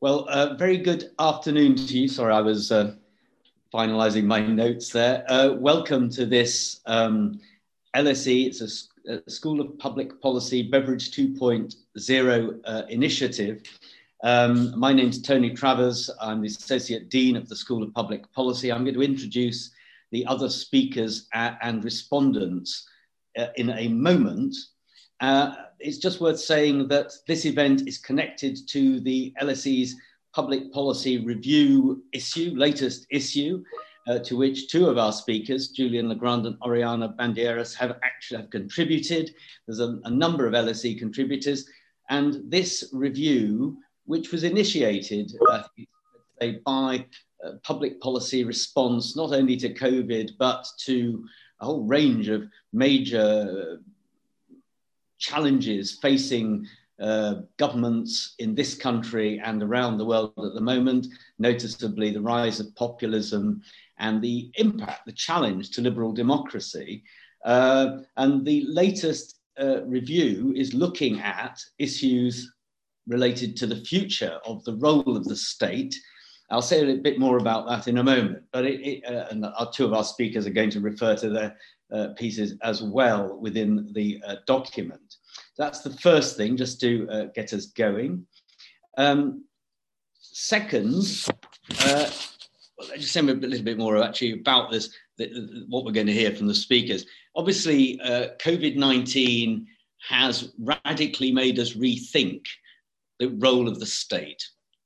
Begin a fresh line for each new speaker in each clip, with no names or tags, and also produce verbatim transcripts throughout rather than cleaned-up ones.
Well, uh, very good afternoon to you. Sorry, I was uh, finalising my notes there. Uh, welcome to this um, L S E. It's a, a School of Public Policy Beveridge two point oh uh, initiative. Um, my name's Tony Travers. I'm the Associate Dean of the School of Public Policy. I'm going to introduce the other speakers and respondents uh, in a moment. Uh, it's just worth saying that this event is connected to the L S E's Public Policy Review issue, latest issue, uh, to which two of our speakers, Julian Legrand and Oriana Bandieras, have actually have contributed. There's a, a number of L S E contributors, and this review, which was initiated uh, by uh, public policy response, not only to COVID, but to a whole range of major challenges facing uh, governments in this country and around the world at the moment, noticeably the rise of populism and the impact, the challenge to liberal democracy. Uh, and the latest uh, review is looking at issues related to the future of the role of the state. I'll say a little bit more about that in a moment, but it, it, uh, and our two of our speakers are going to refer to their uh, pieces as well within the uh, document. That's the first thing, just to uh, get us going. Um, second, uh, well, let's just say a little bit more actually about this, the, what we're going to hear from the speakers. Obviously, uh, COVID nineteen has radically made us rethink the role of the state.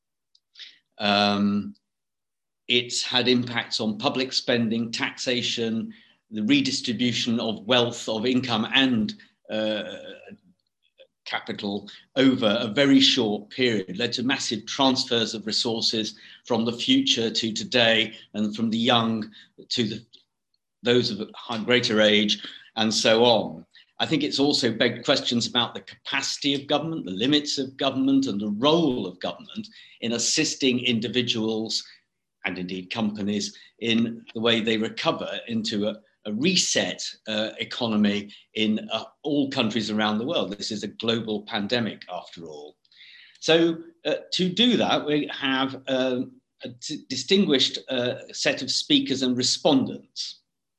Um, it's had impacts on public spending, taxation, the redistribution of wealth, of income and uh, capital over a very short period, led to massive transfers of resources from the future to today and from the young to the, those of greater age and so on. I think it's also begged questions about the capacity of government, the limits of government and the role of government in assisting individuals and indeed companies in the way they recover into a, a reset uh, economy in uh, all countries around the world. This is a global pandemic after all. So uh, to do that, we have uh, a distinguished uh, set of speakers and respondents.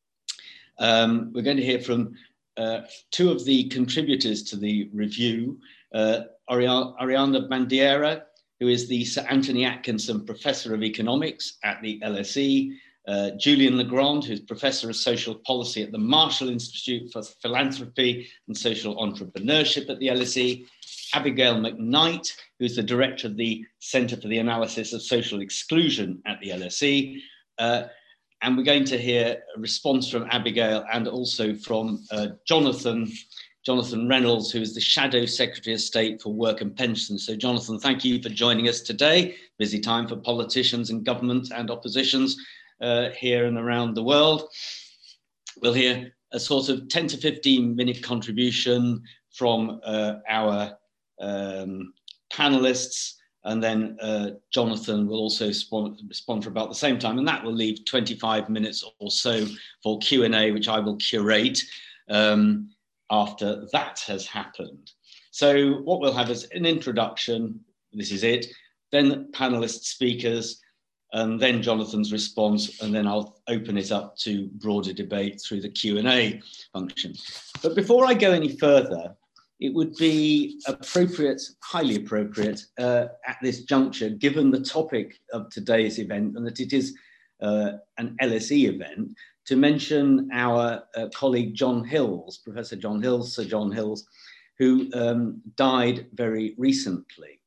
Um, we're going to hear from Uh, two of the contributors to the review, uh, Oriana Bandiera, who is the Sir Anthony Atkinson Professor of Economics at the L S E, uh, Julian Legrand, who's Professor of Social Policy at the Marshall Institute for Philanthropy and Social Entrepreneurship at the L S E, Abigail McKnight, who's the Director of the Centre for the Analysis of Social Exclusion at the L S E, uh, and we're going to hear a response from Abigail and also from uh, Jonathan, Jonathan Reynolds, who is the Shadow Secretary of State for Work and Pensions. So Jonathan, thank you for joining us today. Busy time for politicians and government and oppositions uh, here and around the world. We'll hear a sort of ten to fifteen minute contribution from uh, our um, panelists. And then uh, Jonathan will also respond, respond for about the same time. And that will leave twenty-five minutes or so for Q and A, which I will curate um, after that has happened. So what we'll have is an introduction, this is it, then panelist speakers, and then Jonathan's response, and then I'll open it up to broader debate through the Q and A function. But before I go any further, it would be appropriate, highly appropriate uh, at this juncture, given the topic of today's event and that it is uh, an L S E event, to mention our uh, colleague John Hills, Professor John Hills, Sir John Hills, who um, died very recently.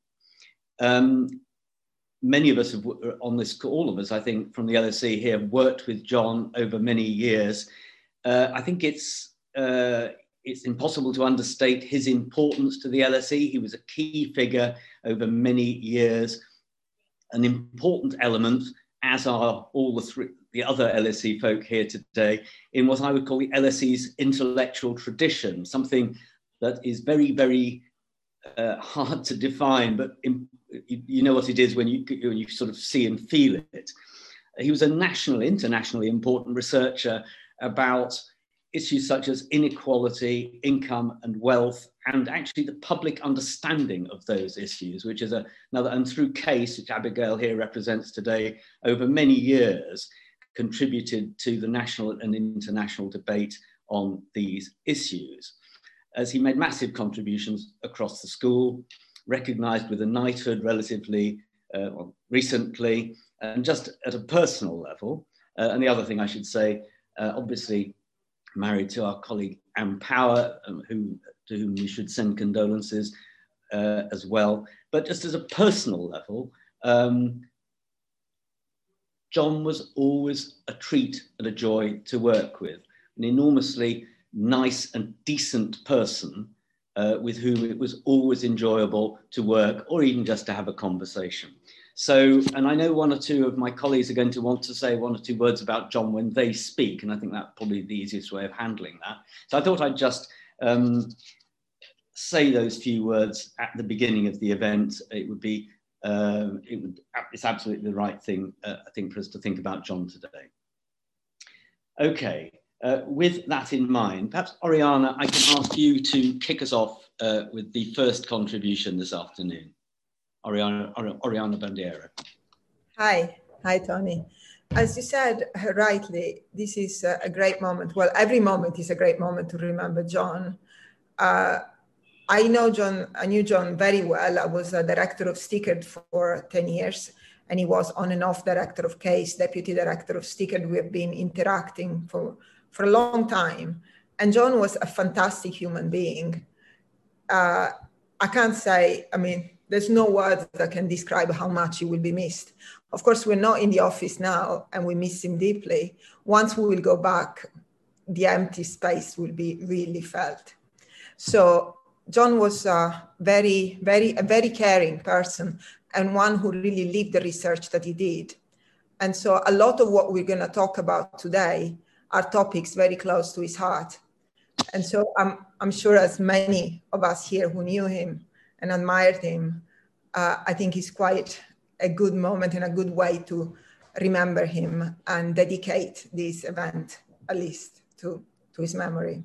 Um, many of us have, on this, all of us, I think, from the L S E here, have worked with John over many years. Uh, I think it's, uh, It's impossible to understate his importance to the L S E. He was a key figure over many years, an important element, as are all the, three, the other L S E folk here today, in what I would call the L S E's intellectual tradition, something that is very, very uh, hard to define, but in, you, you know what it is when you, when you sort of see and feel it. He was a national, internationally important researcher about issues such as inequality, income and wealth, and actually the public understanding of those issues, which is a, another, and through CASE, which Abigail here represents today, over many years contributed to the national and international debate on these issues. As he made massive contributions across the school, recognised with a knighthood relatively uh, recently, and just at a personal level. Uh, and the other thing I should say, uh, obviously married to our colleague Anne Power, um, who, to whom we should send condolences uh, as well. But just as a personal level, um, John was always a treat and a joy to work with, an enormously nice and decent person uh, with whom it was always enjoyable to work or even just to have a conversation. So, and I know one or two of my colleagues are going to want to say one or two words about John when they speak, and I think that's probably the easiest way of handling that. So I thought I'd just um, say those few words at the beginning of the event. It would be, uh, it would, it's absolutely the right thing, uh, I think, for us to think about John today. Okay, uh, with that in mind, perhaps Oriana, I can ask you to kick us off uh, with the first contribution this afternoon. Oriana, Oriana Bandiero.
Hi, hi Tony. As you said rightly, this is a great moment. Well, every moment is a great moment to remember John. Uh, I know John, I knew John very well. I was a director of Stickard for ten years, and he was on and off director of CASE, deputy director of Stickard. We have been interacting for, for a long time. And John was a fantastic human being. Uh, I can't say, I mean, there's no words that can describe how much he will be missed. Of course, we're not in the office now and we miss him deeply. Once we will go back, the empty space will be really felt. So John was a very, very, a very caring person and one who really lived the research that he did. And so a lot of what we're going to talk about today are topics very close to his heart. And so I'm, I'm sure as many of us here who knew him and admired him, uh, I think it's quite a good moment and a good way to remember him and dedicate this event, at least, to, to his memory.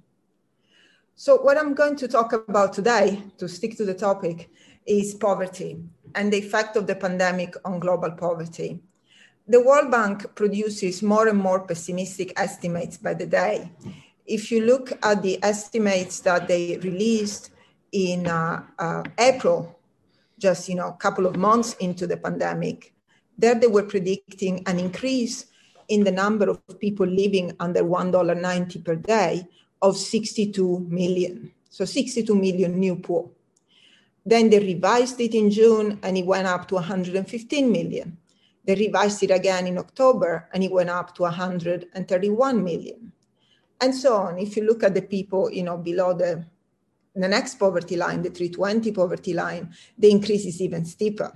So what I'm going to talk about today, to stick to the topic, is poverty and the effect of the pandemic on global poverty. The World Bank produces more and more pessimistic estimates by the day. If you look at the estimates that they released in uh, uh, April, just you know, a couple of months into the pandemic, there they were predicting an increase in the number of people living under one dollar ninety per day of sixty-two million. So sixty-two million new poor. Then they revised it in June and it went up to one hundred fifteen million. They revised it again in October and it went up to one hundred thirty-one million. And so on. If you look at the people, you know, below the, the next poverty line, the three twenty poverty line, the increase is even steeper.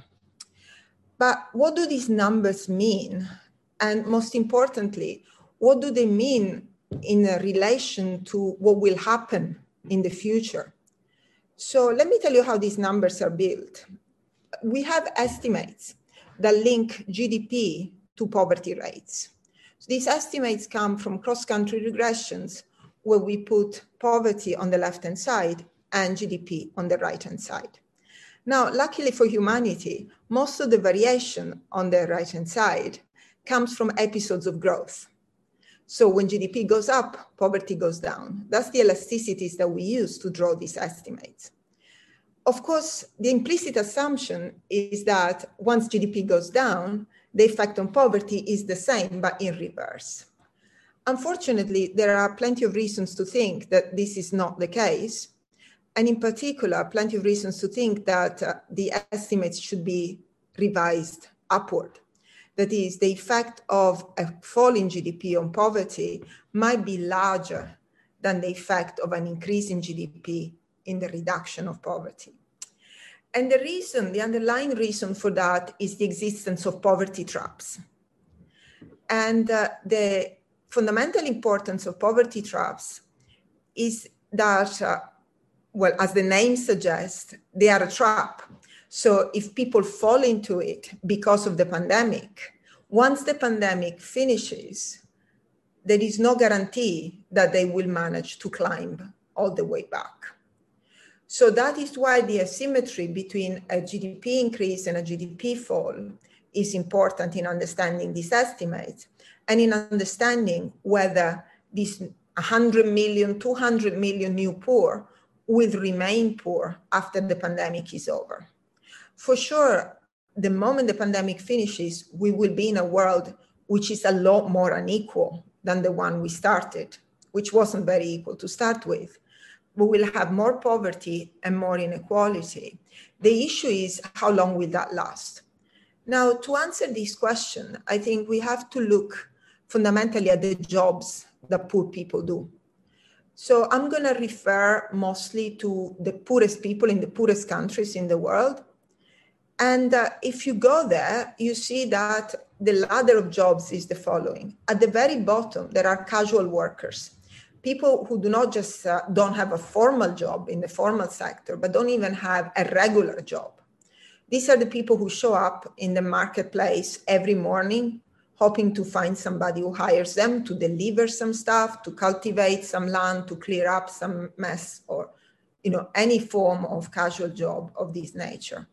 But what do these numbers mean? And most importantly, what do they mean in relation to what will happen in the future? So let me tell you how these numbers are built. We have estimates that link G D P to poverty rates. So these estimates come from cross-country regressions where we put poverty on the left-hand side and G D P on the right-hand side. Now, luckily for humanity, most of the variation on the right-hand side comes from episodes of growth. So when G D P goes up, poverty goes down. That's the elasticities that we use to draw these estimates. Of course, the implicit assumption is that once G D P goes down, the effect on poverty is the same, but in reverse. Unfortunately, there are plenty of reasons to think that this is not the case. And in particular, plenty of reasons to think that uh, the estimates should be revised upward. That is, the effect of a fall in G D P on poverty might be larger than the effect of an increase in G D P in the reduction of poverty. And the reason, the underlying reason for that is the existence of poverty traps. And uh, the fundamental importance of poverty traps is that, uh, well, as the name suggests, they are a trap. So if people fall into it because of the pandemic, once the pandemic finishes, there is no guarantee that they will manage to climb all the way back. So that is why the asymmetry between a G D P increase and a G D P fall is important in understanding these estimates and in understanding whether these one hundred million, two hundred million new poor will remain poor after the pandemic is over. For sure, the moment the pandemic finishes, we will be in a world which is a lot more unequal than the one we started, which wasn't very equal to start with. We will have more poverty and more inequality. The issue is, how long will that last? Now, to answer this question, I think we have to look fundamentally at the jobs that poor people do. So I'm going to refer mostly to the poorest people in the poorest countries in the world. And uh, if you go there, you see that the ladder of jobs is the following. At the very bottom, there are casual workers. People who do not just uh, don't have a formal job in the formal sector, but don't even have a regular job. These are the people who show up in the marketplace every morning, hoping to find somebody who hires them to deliver some stuff, to cultivate some land, to clear up some mess, or you know, any form of casual job of this nature.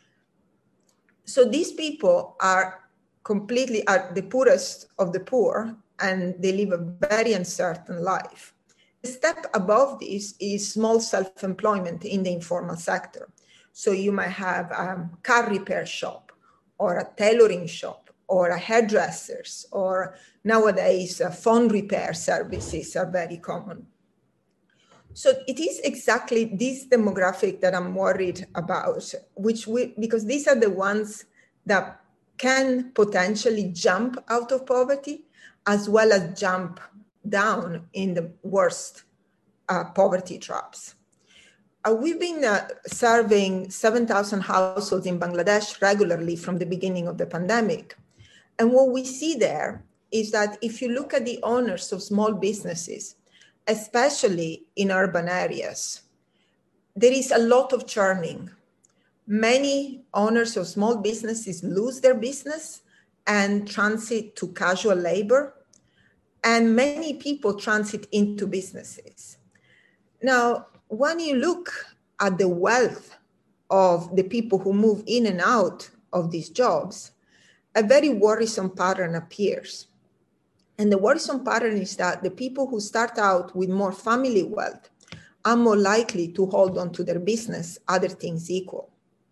So these people are completely are the poorest of the poor, and they live a very uncertain life. The step above this is small self-employment in the informal sector. So you might have a car repair shop, or a tailoring shop, or a hairdressers, or nowadays uh, phone repair services are very common. So it is exactly this demographic that I'm worried about, which we, because these are the ones that can potentially jump out of poverty, as well as jump down in the worst uh, poverty traps. Uh, we've been uh, serving seven thousand households in Bangladesh regularly from the beginning of the pandemic. And what we see there is that if you look at the owners of small businesses, especially in urban areas, there is a lot of churning. Many owners of small businesses lose their business and transit to casual labor, and many people transit into businesses. Now, when you look at the wealth of the people who move in and out of these jobs, a very worrisome pattern appears. And the worrisome pattern is that the people who start out with more family wealth are more likely to hold on to their business, other things equal.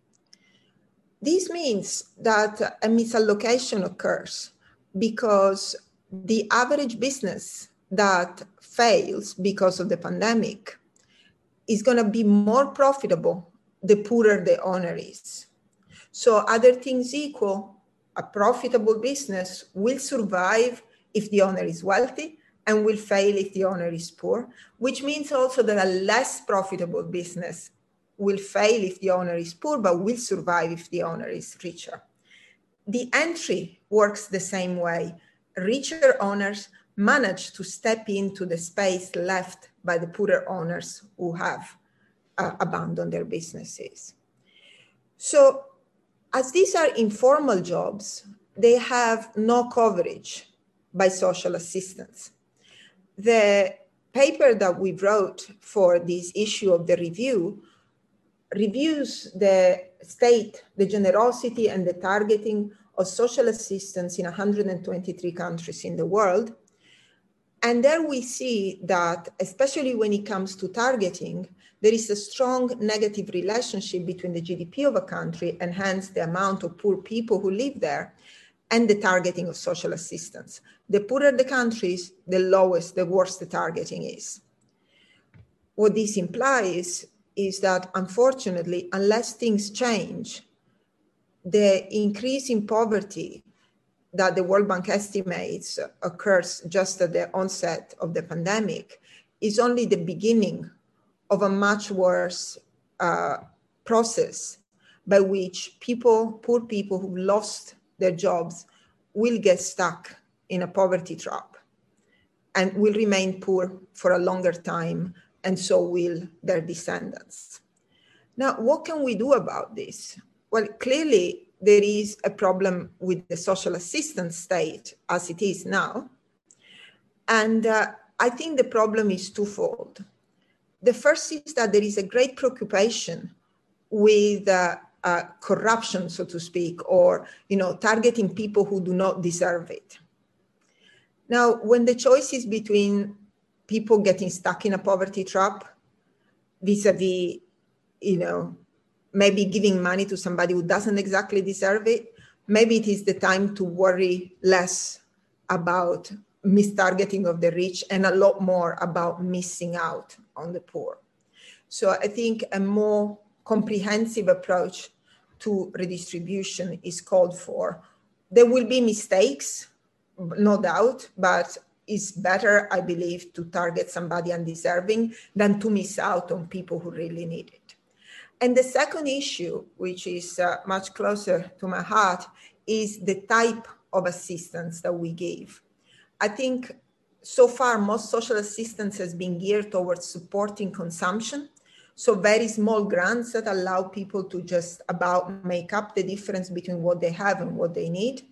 This means that a misallocation occurs because the average business that fails because of the pandemic is going to be more profitable the poorer the owner is. So other things equal, a profitable business will survive if the owner is wealthy and will fail if the owner is poor, which means also that a less profitable business will fail if the owner is poor, but will survive if the owner is richer. The entry works the same way. Richer owners manage to step into the space left by the poorer owners who have uh, abandoned their businesses. So as these are informal jobs, they have no coverage by social assistance. The paper that we wrote for this issue of the review reviews the state, the generosity and the targeting of social assistance in one hundred twenty-three countries in the world. And there we see that, especially when it comes to targeting, there is a strong negative relationship between the G D P of a country and hence the amount of poor people who live there and the targeting of social assistance. The poorer the countries, the lowest, the worse the targeting is. What this implies is that, unfortunately, unless things change, the increase in poverty that the World Bank estimates occurs just at the onset of the pandemic is only the beginning of a much worse uh, process by which people, poor people who've lost their jobs will get stuck in a poverty trap and will remain poor for a longer time, and so will their descendants. Now, what can we do about this? Well, clearly there is a problem with the social assistance state as it is now. And uh, I think the problem is twofold. The first is that there is a great preoccupation with uh, uh, corruption, so to speak, or you know, targeting people who do not deserve it. Now, when the choice is between people getting stuck in a poverty trap vis-a-vis, you know, maybe giving money to somebody who doesn't exactly deserve it, maybe it is the time to worry less about mistargeting of the rich and a lot more about missing out on the poor. So I think a more comprehensive approach to redistribution is called for. There will be mistakes, no doubt, but it's better, I believe, to target somebody undeserving than to miss out on people who really need it. And the second issue, which is uh, much closer to my heart, is the type of assistance that we give. I think so far, most social assistance has been geared towards supporting consumption. So very small grants that allow people to just about make up the difference between what they have and what they need.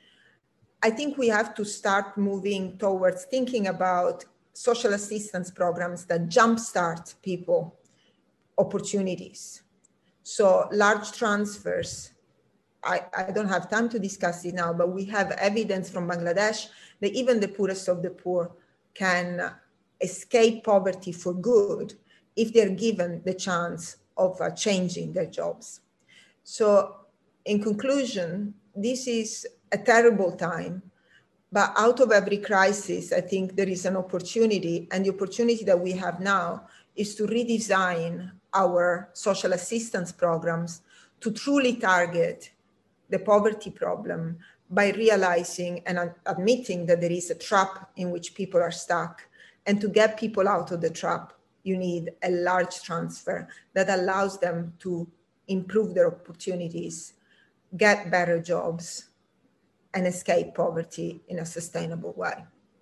I think we have to start moving towards thinking about social assistance programs that jumpstart people opportunities. So large transfers, I, I don't have time to discuss it now, but we have evidence from Bangladesh that even the poorest of the poor can escape poverty for good if they're given the chance of uh, changing their jobs. So in conclusion, this is a terrible time, but out of every crisis, I think there is an opportunity, and the opportunity that we have now is to redesign our social assistance programs to truly target the poverty problem by realizing and admitting that there is a trap in which people are stuck. And to get people out of the trap, you need a large transfer that allows them to improve their opportunities, get better jobs, and escape poverty in a sustainable way.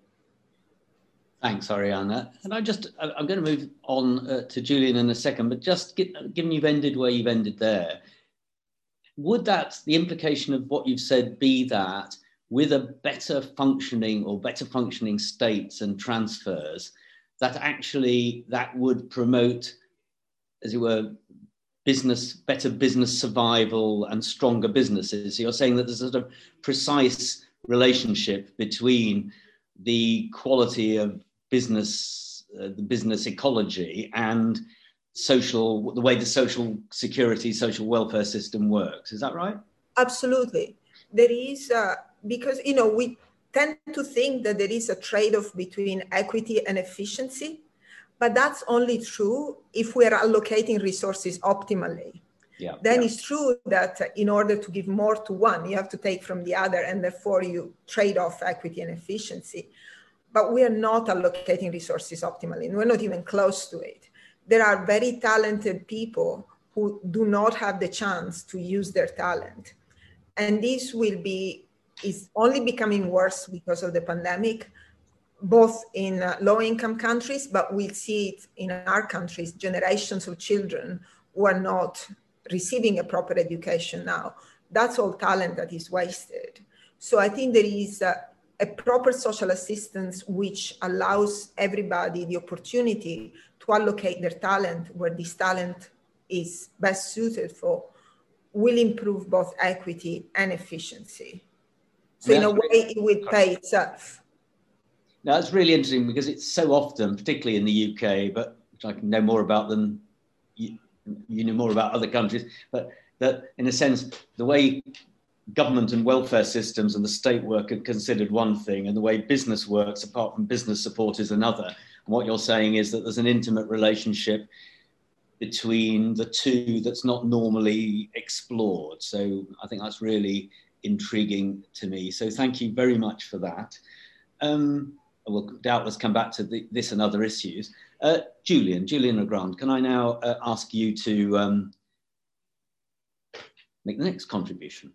Thanks, Arianna. And I just, I'm going to move on uh, to Julian in a second, but just get, given you've ended where you've ended there, would that, the implication of what you've said be that with a better functioning or better functioning states and transfers, that actually that would promote, as it were, business, better business survival and stronger businesses? So you're saying that there's a sort of precise relationship between the quality of business, uh, the business ecology and social, the way the social security, social welfare system works. Is that right?
Absolutely. There is, uh, because, you know, we tend to think that there is a trade-off between equity and efficiency, but that's only true if we are allocating resources optimally.
Yeah.
Then
Yeah.
it's true that in order to give more to one, you have to take from the other, and therefore you trade off equity and efficiency. But we are not allocating resources optimally, and we're not even close to it. There are very talented people who do not have the chance to use their talent. And this will be, is only becoming worse because of the pandemic, both in uh, low-income countries, but we'll see it in our countries, generations of children who are not receiving a proper education now. That's all talent that is wasted. So I think there is a, a proper social assistance which allows everybody the opportunity to allocate their talent where this talent is best suited for, will improve both equity and efficiency. So in a way, it will pay itself.
Now, that's really interesting because it's so often, particularly in the U K, but which I can know more about than you, you know more about other countries, but that in a sense, the way government and welfare systems and the state work are considered one thing, and the way business works, apart from business support, is another. And what you're saying is that there's an intimate relationship between the two that's not normally explored. So I think that's really intriguing to me. So thank you very much for that. Um, We'll doubtless come back to the, this and other issues. Uh, Julian, Julian Legrand, can I now uh, ask you to um, make the next contribution?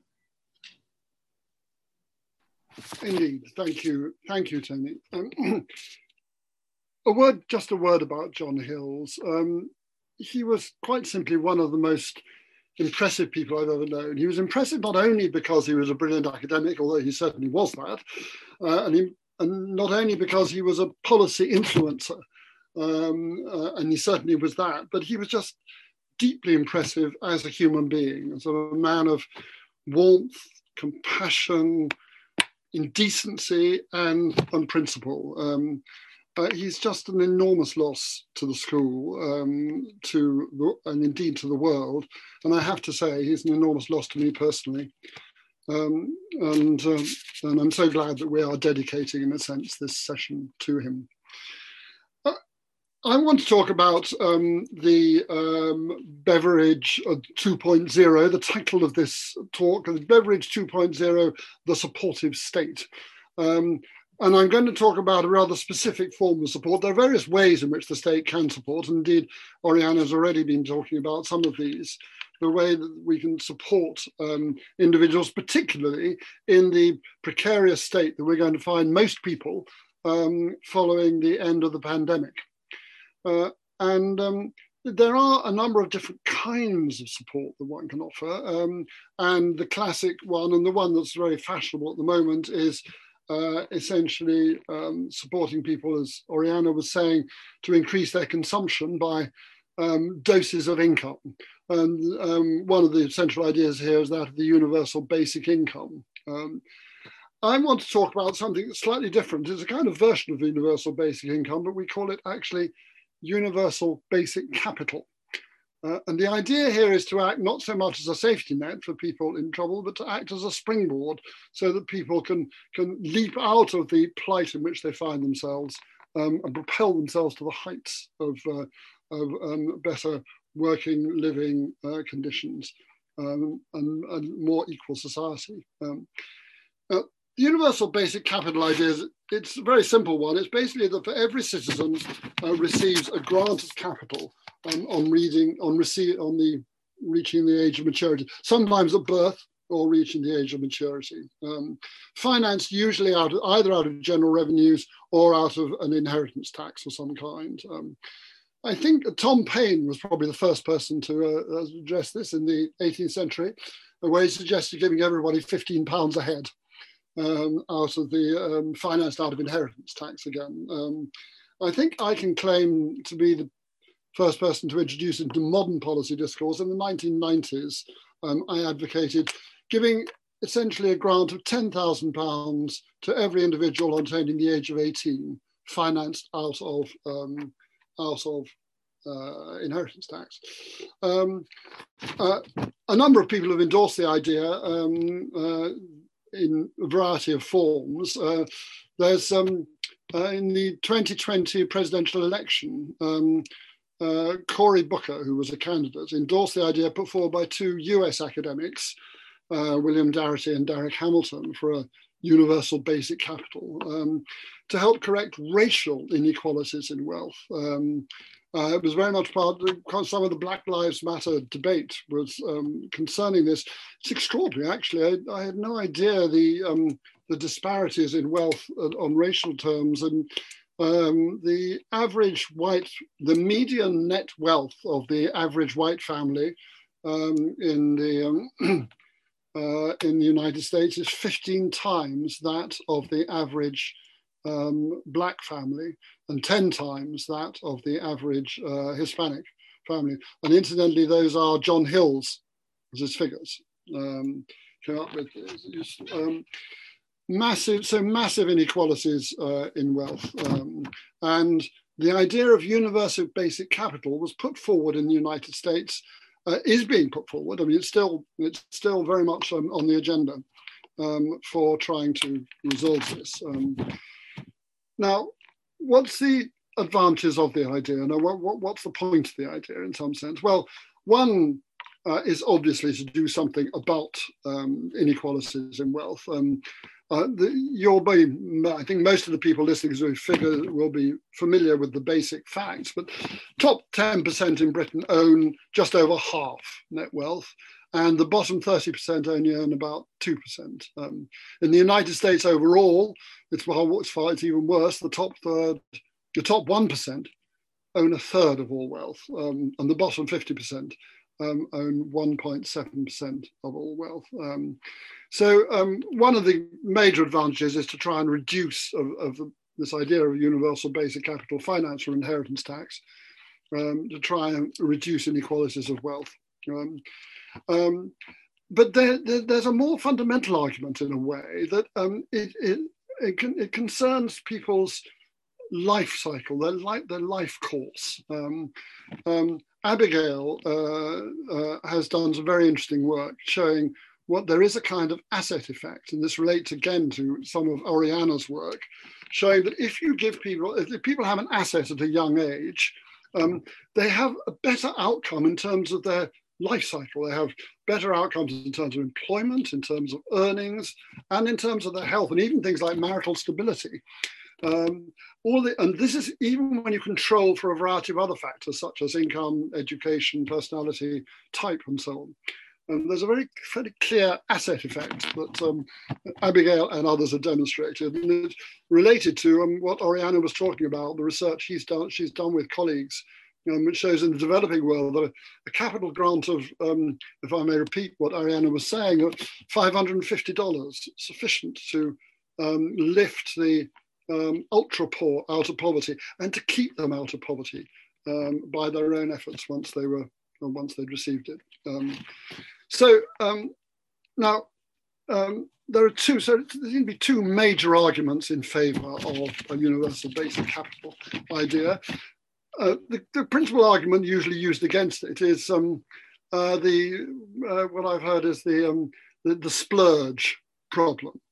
Indeed, thank you, thank you, Tony. Um, a word, just a word about John Hills. Um, he was quite simply one of the most impressive people I've ever known. He was impressive not only because he was a brilliant academic, although he certainly was that, uh, and he and not only because he was a policy influencer, um, uh, and he certainly was that, but he was just deeply impressive as a human being, as a man of warmth, compassion, indecency, and, and principle. Um, uh, he's just an enormous loss to the school, um, to the, and indeed to the world. And I have to say, he's an enormous loss to me personally. Um, and, um, and I'm so glad that we are dedicating, in a sense, this session to him. Uh, I want to talk about um, the um, Beveridge two point oh, the title of this talk is Beveridge two point oh, The Supportive State. Um, and I'm going to talk about a rather specific form of support. There are various ways in which the state can support. Indeed, Oriana has already been talking about some of these. The way that we can support um, individuals, particularly in the precarious state that we're going to find most people um, following the end of the pandemic. Uh, and um, there are a number of different kinds of support that one can offer. Um, and the classic one, and the one that's very fashionable at the moment, is uh, essentially um, supporting people, as Oriana was saying, to increase their consumption by um, doses of income. And um, one of the central ideas here is that of the universal basic income. Um, I want to talk about something that's slightly different. It's a kind of version of universal basic income, but we call it actually universal basic capital. Uh, and the idea here is to act not so much as a safety net for people in trouble, but to act as a springboard so that people can, can leap out of the plight in which they find themselves um, and propel themselves to the heights of, uh, of um, better working, living uh, conditions um, and a more equal society. Um, uh, the universal basic capital idea is, it's a very simple one. It's basically that for every citizen uh, receives a grant of capital um, on reading, on receive, on the reaching the age of maturity, sometimes at birth or reaching the age of maturity. Um, financed usually out of, either out of general revenues or out of an inheritance tax of some kind. Um, I think Tom Paine was probably the first person to uh, address this in the eighteenth century, where he suggested giving everybody fifteen pounds a head um, out of the um, financed out of inheritance tax again. Um, I think I can claim to be the first person to introduce into modern policy discourse. In the nineteen nineties, um, I advocated giving essentially a grant of ten thousand pounds to every individual attaining the age of eighteen, financed out of um, out of uh, inheritance tax. Um, uh, a number of people have endorsed the idea um, uh, in a variety of forms. Uh, there's um, uh, in the twenty twenty presidential election, um, uh, Cory Booker, who was a candidate, endorsed the idea put forward by two U S academics, uh, William Darity and Derek Hamilton, for a universal basic capital um, to help correct racial inequalities in wealth. Um, uh, it was very much part of some of the Black Lives Matter debate was um, concerning this. It's extraordinary, actually. I, I had no idea the, um, the disparities in wealth on racial terms. And um, the average white, the median net wealth of the average white family um, in the um, Uh, in the United States is fifteen times that of the average um, black family and ten times that of the average uh, Hispanic family. And incidentally, those are John Hill's his figures. Um, came up with um, massive, so massive inequalities uh, in wealth. Um, and the idea of universal basic capital was put forward in the United States. Uh, is being put forward. I mean, it's still it's still very much um, on the agenda um, for trying to resolve this. Um, now, what's the advantages of the idea? Now, what, what, what's the point of the idea in some sense? Well, one uh, is obviously to do something about um, inequalities in wealth. Um, uh, the, you'll be, I think most of the people listening to this figure will be familiar with the basic facts, but top ten percent in Britain own just over half net wealth, and the bottom thirty percent only earn about two percent. Um, in the United States overall, it's, it's, far, it's even worse. The top third, the top one percent own a third of all wealth, um, and the bottom fifty percent um, own one point seven percent of all wealth. Um, so um, one of the major advantages is to try and reduce of, of the, this idea of universal basic capital finance or inheritance tax, um, to try and reduce inequalities of wealth. Um, um, but there, there, there's a more fundamental argument in a way that um, it, it, it, can, it concerns people's life cycle, their life, their life course. Um, um, Abigail uh, uh, has done some very interesting work showing what there is a kind of asset effect, and this relates again to some of Oriana's work, showing that if you give people, if people have an asset at a young age, um, they have a better outcome in terms of their life cycle. They have better outcomes in terms of employment, in terms of earnings, and in terms of their health, and even things like marital stability. Um, all the, and this is even when you control for a variety of other factors, such as income, education, personality, type, and so on. And there's a very, very clear asset effect that um, Abigail and others have demonstrated, and it's related to um, what Oriana was talking about, the research he's done, she's done with colleagues, um, which shows in the developing world that a, a capital grant of, um, if I may repeat what Oriana was saying, of five hundred fifty dollars sufficient to um, lift the um, ultra poor out of poverty and to keep them out of poverty um, by their own efforts once they were, once they'd received it. Um, So um, now um, there are two, so there seem to be two major arguments in favour of a universal basic capital idea. Uh, the, the principal argument usually used against it is um, uh, the, uh, what I've heard is the, um, the, the splurge problem.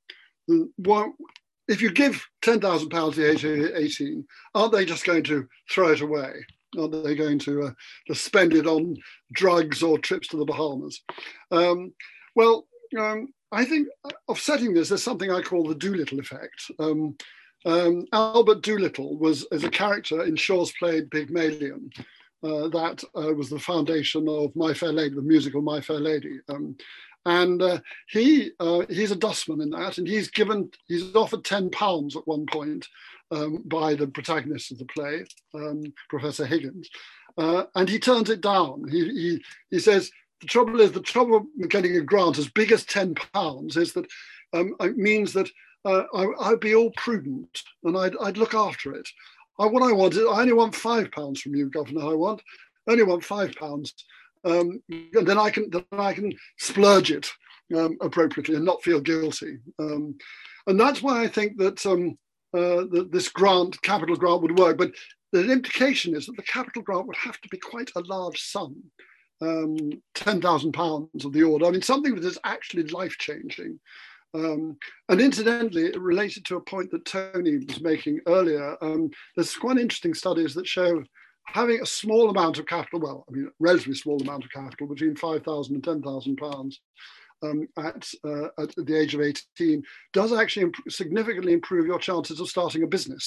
One, if you give ten thousand pounds at the age of eighteen, aren't they just going to throw it away? Are they going to uh, just spend it on drugs or trips to the Bahamas? Um, well, um, I think offsetting this, there's something I call the Doolittle effect. Um, um, Albert Doolittle was as a character in Shaw's play Pygmalion. Uh, that uh, was the foundation of My Fair Lady, the musical My Fair Lady. Um, and uh, he uh, he's a dustman in that, and he's given he's offered ten pounds at one point Um, by the protagonist of the play, um, Professor Higgins, uh, and he turns it down. He, he, he says, the trouble is, the trouble with getting a grant as big as ten pounds is that um, it means that uh, I, I'd be all prudent and I'd, I'd look after it. I, what I want is, I only want five pounds from you, Governor, I want, I only want five pounds. Um, and then I can, then I can splurge it um, appropriately and not feel guilty. Um, and that's why I think that um, Uh, that this grant, capital grant, would work. But the implication is that the capital grant would have to be quite a large sum, um, ten thousand pounds of the order. I mean, something that is actually life-changing. Um, and incidentally, related to a point that Tony was making earlier, um, there's quite interesting studies that show having a small amount of capital, well, I mean, a relatively small amount of capital, between five thousand and ten thousand pounds, Um, at, uh, at the age of eighteen, does actually imp significantly improve your chances of starting a business.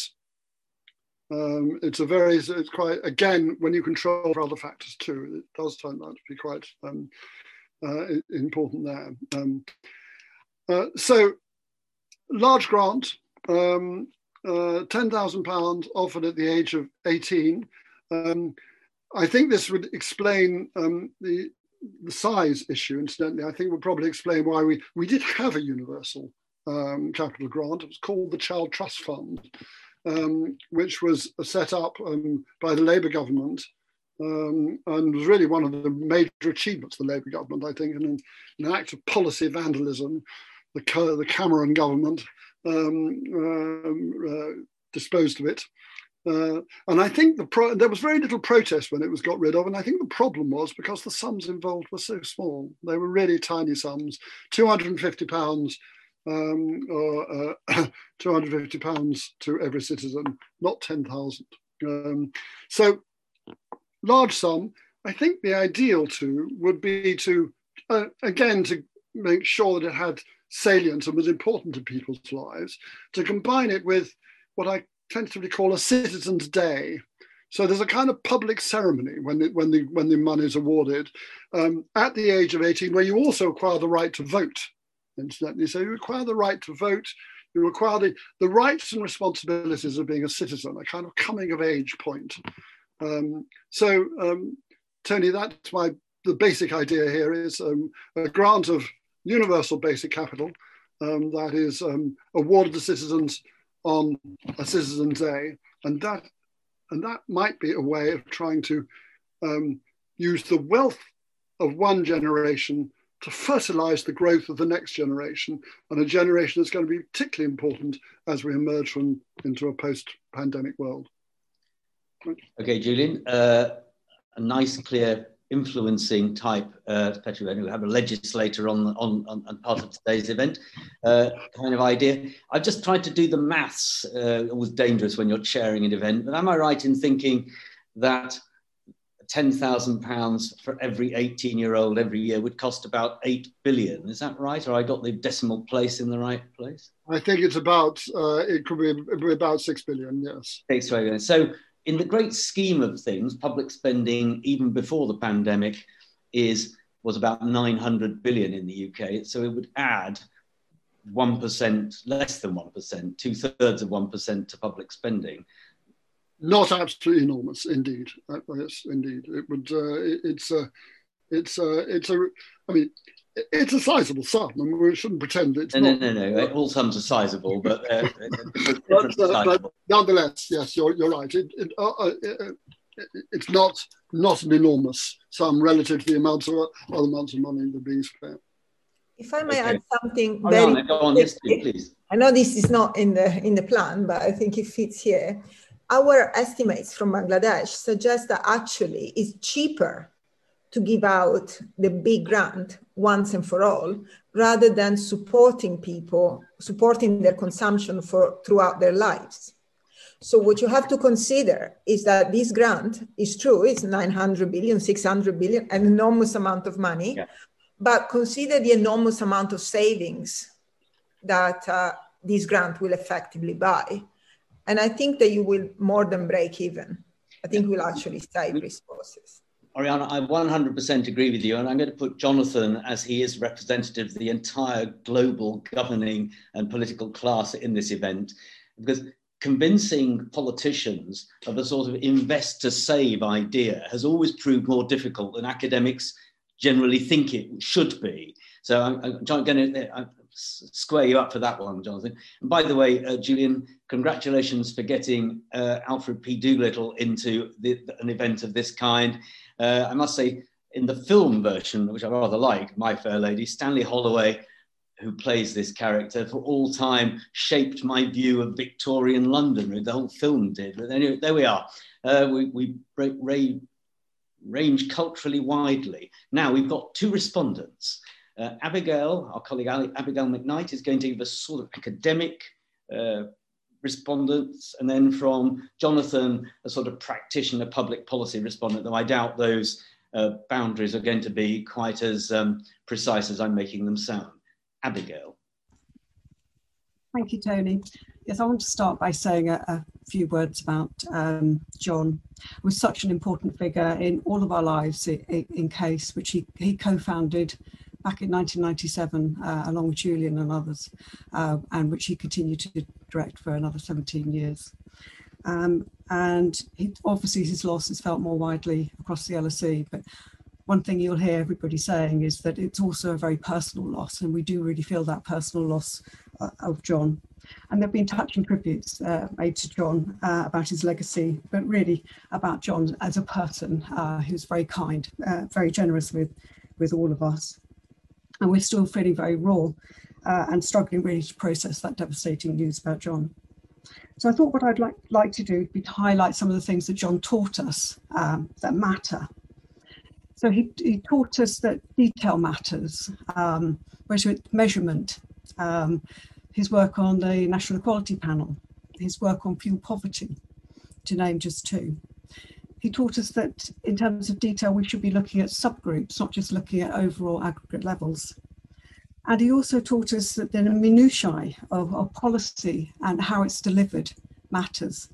Um, it's a very, it's quite, again, when you control for other factors too, it does turn out to be quite um, uh, important there. Um, uh, so, large grant, um, uh, ten thousand pounds offered at the age of eighteen. Um, I think this would explain um, the the size issue, incidentally. I think would probably explain why we, we did have a universal um, capital grant. It was called the Child Trust Fund, um, which was set up um, by the Labour government um, and was really one of the major achievements of the Labour government, I think, in an, an act of policy vandalism. The, the Cameron government um, um, uh, disposed of it. Uh, and I think the pro there was very little protest when it was got rid of. And I think the problem was because the sums involved were so small. They were really tiny sums, two hundred fifty pounds um, or uh, two hundred fifty pounds to every citizen, not ten thousand. Um, so large sum. I think the ideal too would be to, uh, again, to make sure that it had salience and was important to people's lives, to combine it with what I tentatively call a citizen's day. So there's a kind of public ceremony when the, when the, when the money is awarded um, at the age of eighteen, where you also acquire the right to vote, incidentally. So you acquire the right to vote, you acquire the, the rights and responsibilities of being a citizen, a kind of coming of age point. Um, so, um, Tony, that's my the basic idea here is um, a grant of universal basic capital um, that is um, awarded to citizens on a citizen's day, and that and that might be a way of trying to um, use the wealth of one generation to fertilize the growth of the next generation, and a generation that's going to be particularly important as we emerge from into a post-pandemic world.
Okay, Julian, uh, a nice, clear, influencing type, uh, Petri, who have a legislator on, on, on, on part of today's event, uh, kind of idea. I've just tried to do the maths. Uh, it was dangerous when you're chairing an event, but am I right in thinking that ten thousand pounds for every eighteen year old every year would cost about eight billion? Is that right? Or I got the decimal place in the right place?
I think it's about, uh, it could be, it be about six billion, yes.
six billion. So in the great scheme of things, public spending, even before the pandemic, is was about nine hundred billion in the U K. So it would add one percent, less than one percent, two thirds of one percent to public spending.
Not absolutely enormous, indeed. Uh, yes, indeed. It would. Uh, it, it's a. It's a. It's a. I mean, it's a sizable sum, and we shouldn't pretend it's
no,
not.
No, no, no. All sums are sizable, but, uh,
but, uh, but nonetheless, yes, you're you're right. It, it, uh, uh, it, it's not not an enormous sum relative to the amounts of other amounts of money that are being spent.
If I may
okay.
add something
oh,
very
no, go on, yes, please.
I know this is not in the in the plan, but I think it fits here. Our estimates from Bangladesh suggest that actually it's cheaper to give out the big grant once and for all, rather than supporting people, supporting their consumption for throughout their lives. So what you have to consider is that this grant is true, it's nine hundred billion, six hundred billion, an enormous amount of money, yeah. But consider the enormous amount of savings that uh, this grant will effectively buy. And I think that you will more than break even. I think we'll actually save resources.
Oriana, I one hundred percent agree with you. And I'm going to put Jonathan, as he is representative of the entire global governing and political class in this event, because convincing politicians of a sort of invest to save idea has always proved more difficult than academics generally think it should be. So I'm, I'm going to I'm, square you up for that one, Jonathan. And by the way, uh, Julian, congratulations for getting uh, Alfred P. Doolittle into the, an event of this kind. Uh, I must say, in the film version, which I rather like, My Fair Lady, Stanley Holloway, who plays this character, for all time shaped my view of Victorian London. The whole film did. But anyway, there we are. Uh, we we ra- ra- range culturally widely. Now we've got two respondents. Uh, Abigail, our colleague Abigail McKnight, is going to give us sort of academic uh, respondents, and then from Jonathan, a sort of practitioner public policy respondent, though I doubt those uh, boundaries are going to be quite as um, precise as I'm making them sound. Abigail.
Thank you, Tony. Yes, I want to start by saying a, a few words about um, John, who was such an important figure in all of our lives in, in CASE, which he, he co-founded back in nineteen ninety-seven, uh, along with Julian and others, uh, and which he continued to direct for another seventeen years. Um, and he, obviously his loss is felt more widely across the L S E, but one thing you'll hear everybody saying is that it's also a very personal loss, and we do really feel that personal loss uh, of John. And there have been touching tributes uh, made to John uh, about his legacy, but really about John as a person uh, who's very kind, uh, very generous with, with all of us. And we're still feeling very raw uh, and struggling really to process that devastating news about John. So I thought what I'd like, like to do would be to highlight some of the things that John taught us um, that matter. So he, he taught us that detail matters, um, measurement, um, his work on the National Equality Panel, his work on fuel poverty, to name just two. He taught us that in terms of detail, we should be looking at subgroups, not just looking at overall aggregate levels. And he also taught us that the minutiae of, of policy and how it's delivered matters.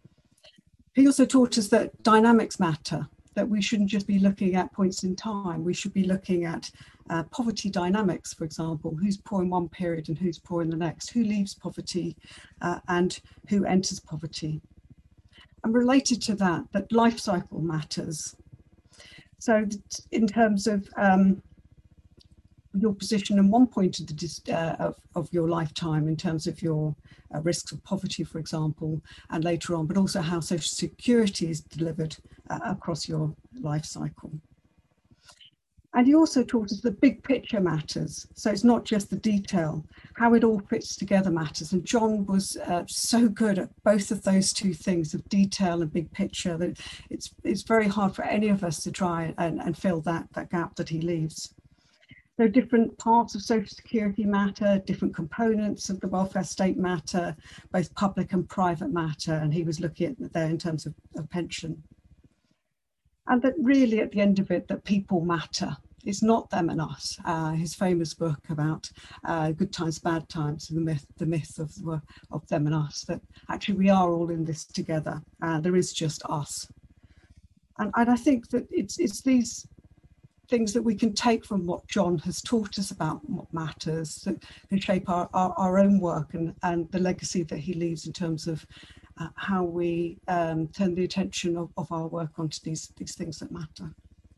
He also taught us that dynamics matter, that we shouldn't just be looking at points in time. We should be looking at uh, poverty dynamics, for example, who's poor in one period and who's poor in the next, who leaves poverty uh, and who enters poverty. And related to that, that life cycle matters. So in terms of um, your position in one point of, the, uh, of, of your lifetime in terms of your uh, risks of poverty, for example, and later on, but also how social security is delivered uh, across your life cycle. And he also taught us the big picture matters. So it's not just the detail, how it all fits together matters. And John was uh, so good at both of those two things of detail and big picture that it's, it's very hard for any of us to try and, and fill that, that gap that he leaves. So different parts of social security matter, different components of the welfare state matter, both public and private matter. And he was looking at there in terms of, of pension. And that really at the end of it, that people matter. It's not them and us. Uh, his famous book about uh, good times, bad times, the myth, the myth of, of them and us, that actually we are all in this together. Uh, there is just us. And, and I think that it's, it's these things that we can take from what John has taught us about what matters that can shape our, our, our own work and, and the legacy that he leaves in terms of uh, how we um, turn the attention of, of our work onto these, these things that matter.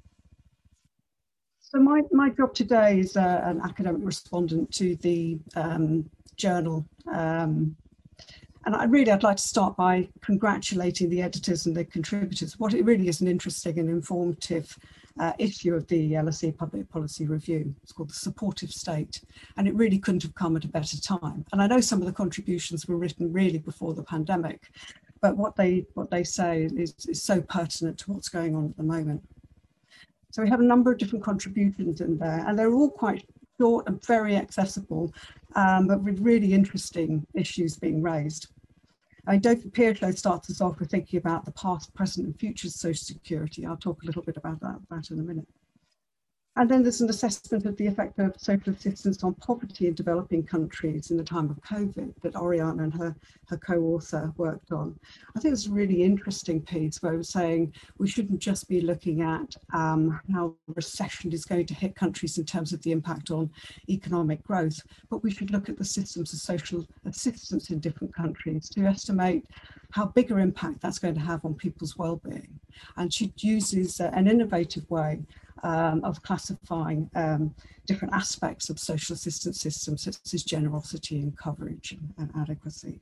So my, my job today is uh, an academic respondent to the um, journal. Um, and I really, I'd like to start by congratulating the editors and the contributors. What it really is an interesting and informative Uh, issue of the L S E Public Policy Review. It's called The Supportive State, and it really couldn't have come at a better time. And I know some of the contributions were written really before the pandemic, but what they what they say is, is so pertinent to what's going on at the moment. So we have a number of different contributions in there, and they're all quite short and very accessible, um, but with really interesting issues being raised. Uh, David Piershaw starts us off with thinking about the past, present and future of social security. I'll talk a little bit about that, that in a minute. And then there's an assessment of the effect of social assistance on poverty in developing countries in the time of COVID that Oriana and her, her co-author worked on. I think it's a really interesting piece where we're saying we shouldn't just be looking at um, how recession is going to hit countries in terms of the impact on economic growth, but we should look at the systems of social assistance in different countries to estimate how big an impact that's going to have on people's well-being. And she uses uh, an innovative way Um, of classifying um, different aspects of social assistance systems, such as generosity and coverage and, and adequacy.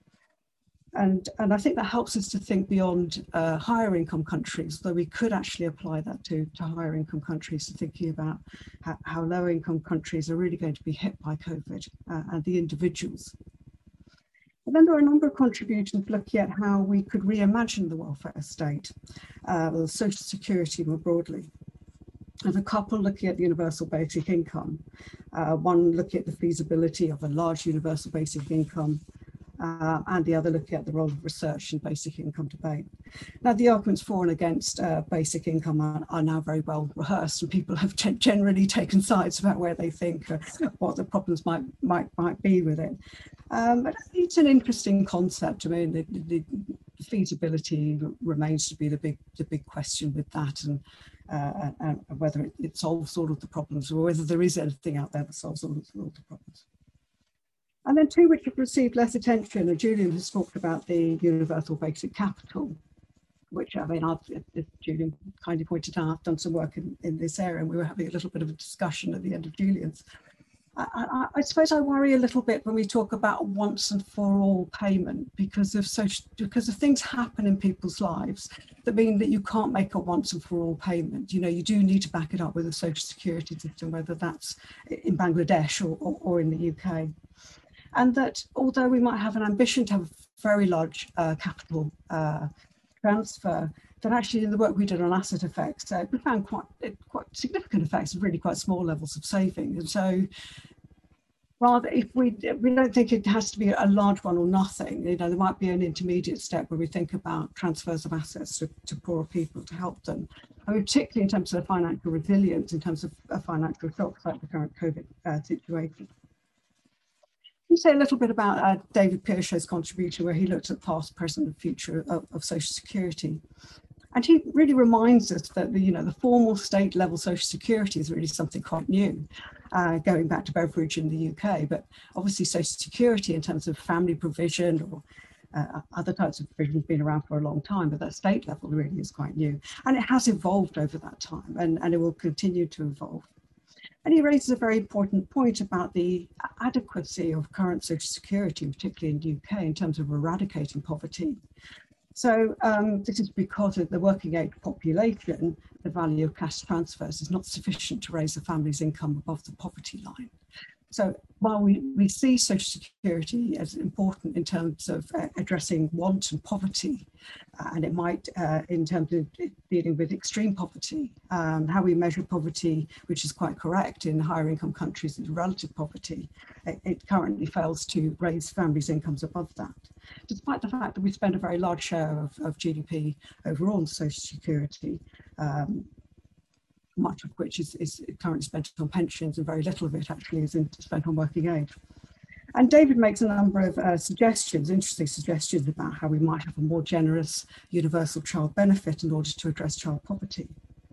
And, and I think that helps us to think beyond uh, higher income countries, though we could actually apply that to, to higher income countries, to thinking about how, how low income countries are really going to be hit by COVID uh, and the individuals. And then there are a number of contributions looking at how we could reimagine the welfare state, uh, or social security more broadly. There's a couple looking at the universal basic income, uh, one looking at the feasibility of a large universal basic income, uh, and the other looking at the role of research in basic income debate. Now, the arguments for and against uh, basic income are, are now very well rehearsed, and people have generally taken sides about where they think uh, what the problems might might might be with it. Um, but it's an interesting concept. I mean, the, the feasibility remains to be the big the big question with that, and Uh, and, and whether it, it solves all of the problems, or whether there is anything out there that solves all of, all of the problems. And then two which have received less attention, and Julian has talked about the universal basic capital, which I mean, I've, if Julian kindly pointed out, I've done some work in, in this area, and we were having a little bit of a discussion at the end of Julian's. I, I, I suppose I worry a little bit when we talk about once and for all payment, because of social, because of things happen in people's lives that mean that you can't make a once and for all payment. You know, you do need to back it up with a social security system, whether that's in Bangladesh or, or, or in the U K. And that although we might have an ambition to have a very large uh, capital uh, transfer, that actually in the work we did on asset effects, uh, we found quite, quite significant effects of really quite small levels of saving. And so rather, if we, we don't think it has to be a large one or nothing, you know, there might be an intermediate step where we think about transfers of assets to, to poorer people to help them. I mean, particularly in terms of financial resilience, in terms of uh, financial shocks like the current COVID uh, situation. Can you say a little bit about uh, David Piershaw's contribution, where he looked at past, present and future of, of social security? And he really reminds us that the, you know, the formal state level social security is really something quite new, uh, going back to Beveridge in the U K. But obviously social security in terms of family provision or Uh, other types of provision have been around for a long time, but that state level really is quite new. And it has evolved over that time, and, and it will continue to evolve. And he raises a very important point about the adequacy of current social security, particularly in the U K, in terms of eradicating poverty. So um, this is because of the working age population, the value of cash transfers is not sufficient to raise the family's income above the poverty line. So while we, we see social security as important in terms of uh, addressing want and poverty, uh, and it might, uh, in terms of dealing with extreme poverty, um, how we measure poverty, which is quite correct in higher income countries, is relative poverty, it, it currently fails to raise families' incomes above that, despite the fact that we spend a very large share of, of G D P overall on social security. Um, much of which is, is currently spent on pensions, and very little of it actually is in, spent on working age. And David makes a number of uh, suggestions, interesting suggestions about how we might have a more generous universal child benefit in order to address child poverty.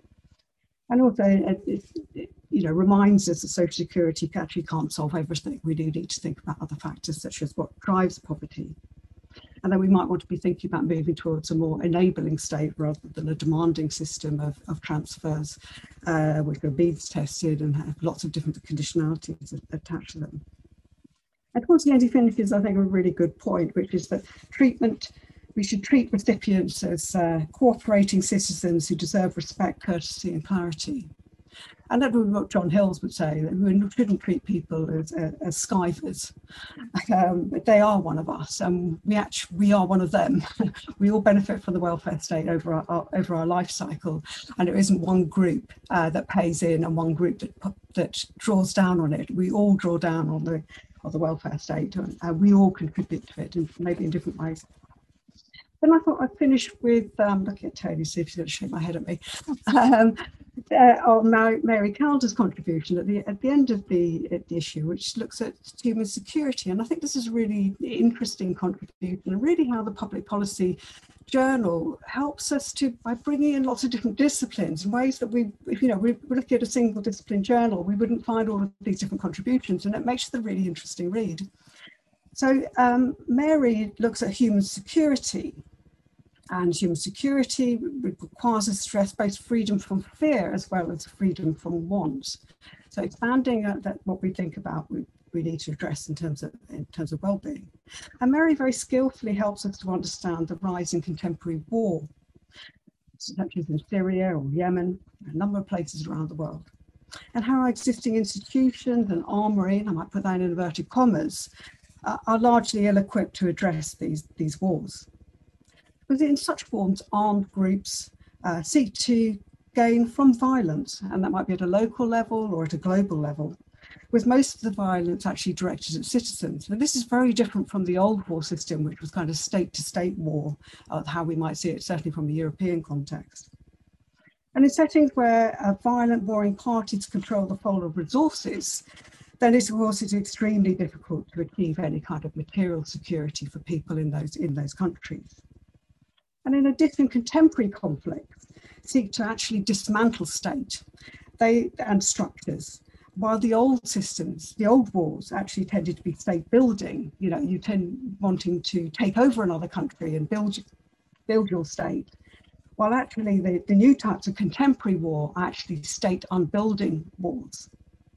And also, it, it, it, you know, reminds us that social security actually can't solve everything. We do need to think about other factors, such as what drives poverty. And then we might want to be thinking about moving towards a more enabling state rather than a demanding system of, of transfers, uh, which are needs tested and have lots of different conditionalities attached to them. And towards the end, he finishes, I think, a really good point, which is that treatment, we should treat recipients as uh, cooperating citizens who deserve respect, courtesy, and clarity. And that's what John Hills would say, that we shouldn't treat people as, as, as skivers. Um, they are one of us, and we actually we are one of them. We all benefit from the welfare state over our, our over our life cycle, and there isn't one group uh, that pays in and one group that that draws down on it. We all draw down on the on the welfare state, and uh, we all contribute to it, and maybe in different ways. Then I thought I'd finish with um, looking at Tony, see if she's going to shake my head at me. Um, Uh, on Mary, Mary Calder's contribution at the at the end of the, at the issue, which looks at human security, and I think this is a really interesting contribution, and really how the Public Policy Journal helps us to by bringing in lots of different disciplines in ways that we, you know, we're looking at a single discipline journal, we wouldn't find all of these different contributions, and it makes it a really interesting read. So um, Mary looks at human security. And human security requires us to stress both freedom from fear as well as freedom from want. So expanding uh, that what we think about, we, we need to address in terms of in terms of well-being. And Mary very skillfully helps us to understand the rise in contemporary war, such as in Syria or Yemen, a number of places around the world, and how our existing institutions and armoury, and I might put that in inverted commas, uh, are largely ill-equipped to address these these wars. Because in such forms, armed groups uh, seek to gain from violence, and that might be at a local level or at a global level, with most of the violence actually directed at citizens. And this is very different from the old war system, which was kind of state-to-state war, uh, how we might see it, certainly from the European context. And in settings where uh, violent warring parties control the flow of resources, then it's, of course, it's extremely difficult to achieve any kind of material security for people in those, in those countries. And in addition, contemporary conflicts seek to actually dismantle state they, and structures, while the old systems, the old wars actually tended to be state building. You know, you tend wanting to take over another country and build, build your state, while actually the, the new types of contemporary war are actually state unbuilding wars.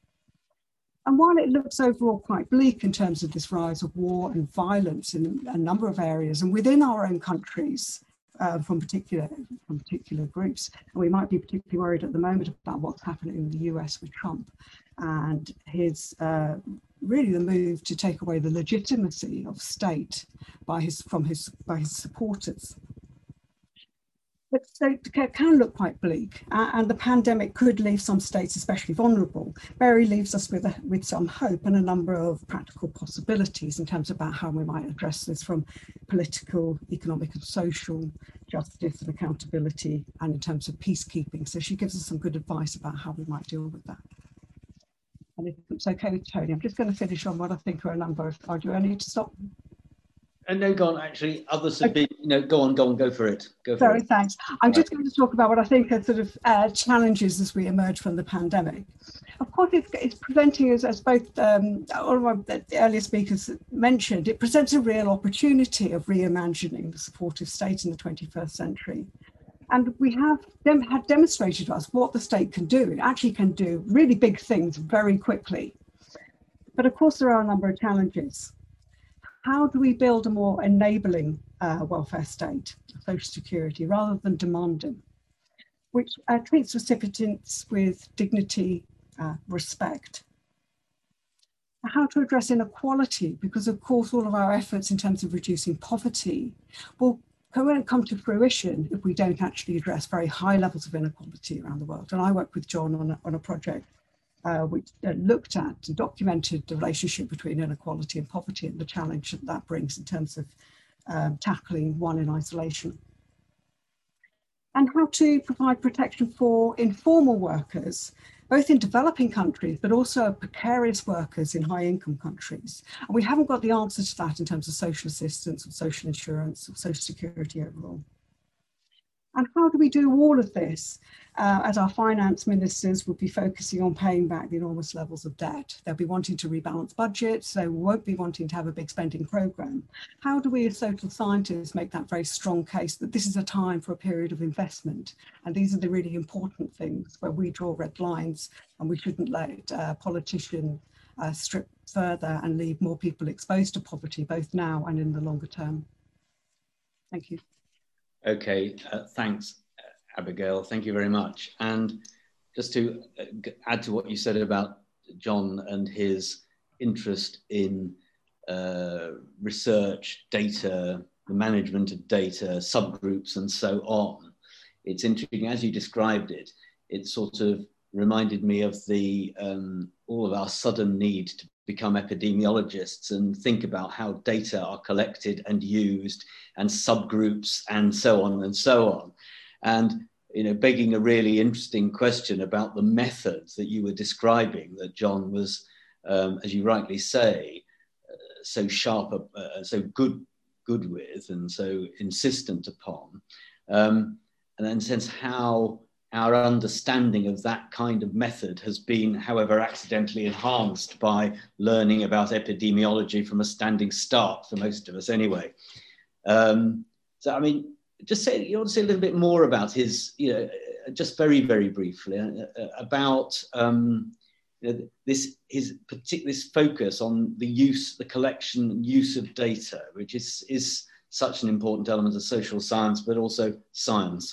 And while it looks overall quite bleak in terms of this rise of war and violence in a number of areas and within our own countries, Uh, from particular from particular groups, and we might be particularly worried at the moment about what's happening in the U S with Trump and his uh, really the move to take away the legitimacy of state by his from his by his supporters. But state can look quite bleak, uh, and the pandemic could leave some states especially vulnerable. Mary leaves us with a, with some hope and a number of practical possibilities in terms about how we might address this from political, economic and social justice and accountability, and in terms of peacekeeping. So she gives us some good advice about how we might deal with that. And if it's okay with Tony, I'm just going to finish on what I think are a number of, oh, do I need to stop?
And no, go on, actually, others have been, you know, go on, go on, go for it. Go for
Sorry,
it.
thanks. I'm just going to talk about what I think are sort of uh, challenges as we emerge from the pandemic. of course, it's, it's presenting, as, as both um, all of our, the earlier speakers mentioned, it presents a real opportunity of reimagining the supportive state in the twenty-first century. And we have dem had demonstrated to us what the state can do. It actually can do really big things very quickly. But of course, there are a number of challenges. How do we build a more enabling uh, welfare state, social security, rather than demanding, which uh, treats recipients with dignity, uh, respect? How to address inequality, because of course all of our efforts in terms of reducing poverty will won't come to fruition if we don't actually address very high levels of inequality around the world. And I work with John on a, on a project uh, which uh, looked at and documented the relationship between inequality and poverty and the challenge that that brings in terms of um, tackling one in isolation. And how to provide protection for informal workers, both in developing countries, but also precarious workers in high income countries. And we haven't got the answer to that in terms of social assistance or social insurance or social security overall. And how do we do all of this uh, as our finance ministers will be focusing on paying back the enormous levels of debt? They'll be wanting to rebalance budgets, they won't be wanting to have a big spending program. How do we as social scientists make that very strong case that this is a time for a period of investment? And these are the really important things where we draw red lines, and we shouldn't let uh, politicians uh, strip further and leave more people exposed to poverty, both now and in the longer term. Thank you.
Okay, uh, thanks, Abigail. Thank you very much. And just to add to what you said about John and his interest in uh, research, data, the management of data, subgroups, and so on, it's interesting, as you described it, it sort of reminded me of the um, all of our sudden need to become epidemiologists and think about how data are collected and used and subgroups and so on and so on. And, you know, begging a really interesting question about the methods that you were describing that John was, um, as you rightly say, uh, so sharp, uh, so good, good with and so insistent upon. Um, and in a sense, how our understanding of that kind of method has been, however, accidentally enhanced by learning about epidemiology from a standing start for most of us anyway. Um, so, I mean, just say, you want to say a little bit more about his, you know, just very, very briefly, uh, about um, you know, this, his particular this focus on the use, the collection and use of data, which is, is such an important element of social science, but also science.